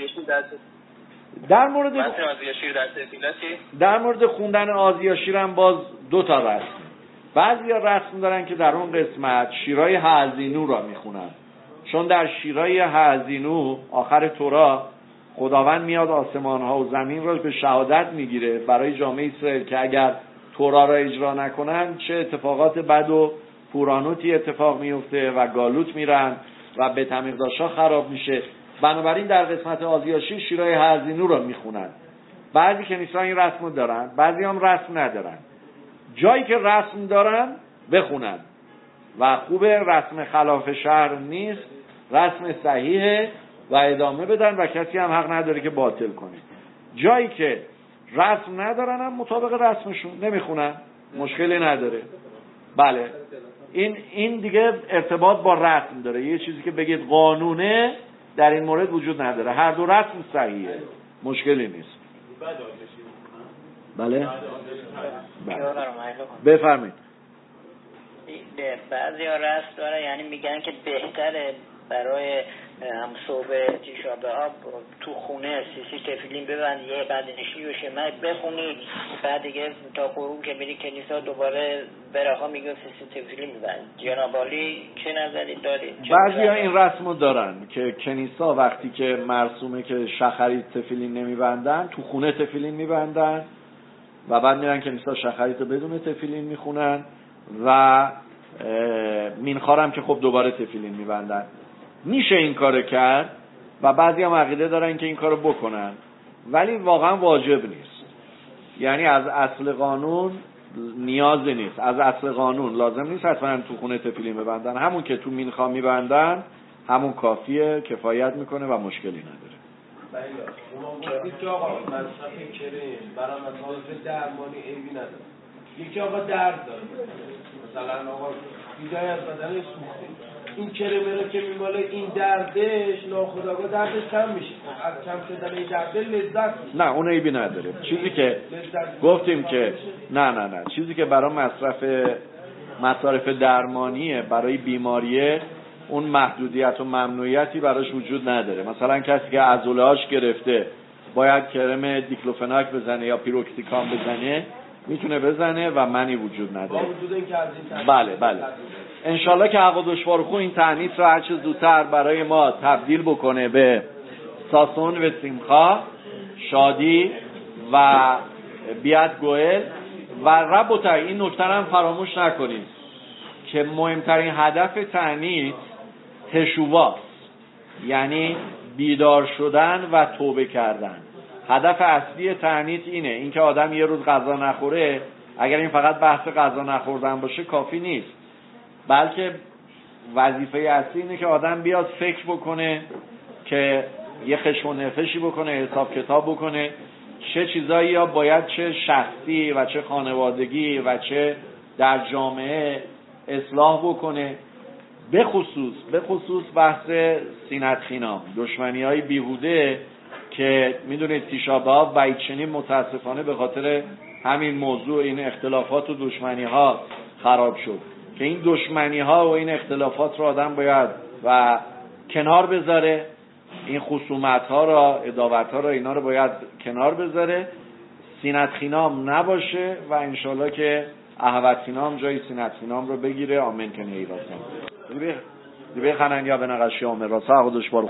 در مورد خوندن آزیاشیر هم باز دو تا رسم. بعضیا رسم دارن که در اون قسمت شیرای هازینو را میخونن، چون در شیرای هازینو آخر تورا خداوند میاد آسمان ها و زمین را به شهادت میگیره برای جامعه اسرائیل که اگر تورا را اجرا نکنن چه اتفاقات بد و پورانوتی اتفاق میفته و گالوت میرن و بیت المقدس‌ها خراب میشه. بنابراین در قسمت آزیاشی شیرای هازینو را میخونن. بعضی کنیسه‌ها این رسمو دارن، بعضی هم رسم ندارن. جایی که رسم دارن بخونن و خوب، رسم خلاف شرع نیست، رسم صحیحه و ادامه بدن و کسی هم حق نداره که باطل کنه. جایی که رسم ندارن هم مطابق رسمشون نمیخونن، مشکلی نداره. بله این دیگه ارتباط با رسم داره. یه چیزی که بگید قانونه در این مورد وجود نداره، هر دو رسم صحیحه، مشکلی نیست. بله بفرمایید. بعضی ها رسم داره، یعنی میگن که بهتره برای هم صبح تیشا بآب تو خونه سیسی تفیلین ببند، یه بعد نشی و شمع بخونی، بعد دیگه تا غروب که میری کنیسا دوباره براخا میگه سیسی تفیلین ببند. جناب عالی چه نظری دارید؟ بعضی ها این رسمو دارن که کنیسا وقتی که مرسومه که شخری تفیلین نمیبندن، تو خونه تفیلین میبندن و بعد میرن کنیسا شخریت بدون تفیلین میخونن و مینخارم که خب دوباره تفیلین میبندن. میشه این کارو کرد و بعضی هم عقیده دارن که این کارو بکنن، ولی واقعا واجب نیست. یعنی از اصل قانون نیازی نیست، از اصل قانون لازم نیست حتما تو خونه تفیلین ببندن، همون که تو مینخا میبندن همون کافیه، کفایت میکنه و مشکلی نداره. یکی آقا مصرف کریم برای مسائل درمانی عیبی نداره. یکی آقا درد داره، مثلا آقا دیگه از بدن سوخته، این کرمه رو که میماله این دردش ناخودآگاه دردش کم میشه، از کم شدن این درد لذت میشه. نه اون عیبی نداره. چیزی که گفتیم که نه چیزی که برای مصرف درمانیه، برای بیماریه، اون محدودیت و ممنوعیتی براش وجود نداره. مثلا کسی که عضله‌اش گرفته باید کرم دیکلوفناک بزنه یا پیروکسیکام بزنه، میتونه بزنه و منی وجود نداره. بله انشالله که حق و دشوارخو این تعنیت رو هرچه زودتر برای ما تبدیل بکنه به ساسون و سیمخا، شادی و بیاد گوهل و رب این نکته هم فراموش نکنید که مهمترین هدف تعنیت تشوواست، یعنی بیدار شدن و توبه کردن. هدف اصلی تعنیت اینه، اینکه آدم یه روز غذا نخوره، اگر این فقط بحث غذا نخوردن باشه کافی نیست، بلکه وظیفه اصلی اینه که آدم بیاد فکر بکنه که یه خشم و نفشی بکنه، حساب کتاب بکنه چه چیزایی یا باید چه شخصی و چه خانوادگی و چه در جامعه اصلاح بکنه. به خصوص بحث سینت خینام، دشمنی های بیهوده که میدونید تیشا به‌آب و چنین متاسفانه به خاطر همین موضوع این اختلافات و دشمنی ها خراب شد، که این دشمنی ها و این اختلافات رو آدم باید و کنار بذاره، این خصومت ها را، عداوت ها را، اینا رو باید کنار بذاره، سینت خینام نباشه و انشالله که احوت خینام جای سینت خینام رو بگیره. آمین کنه ایراسم دیبه خنن یا به نقشی آمین راسه حق و دشوار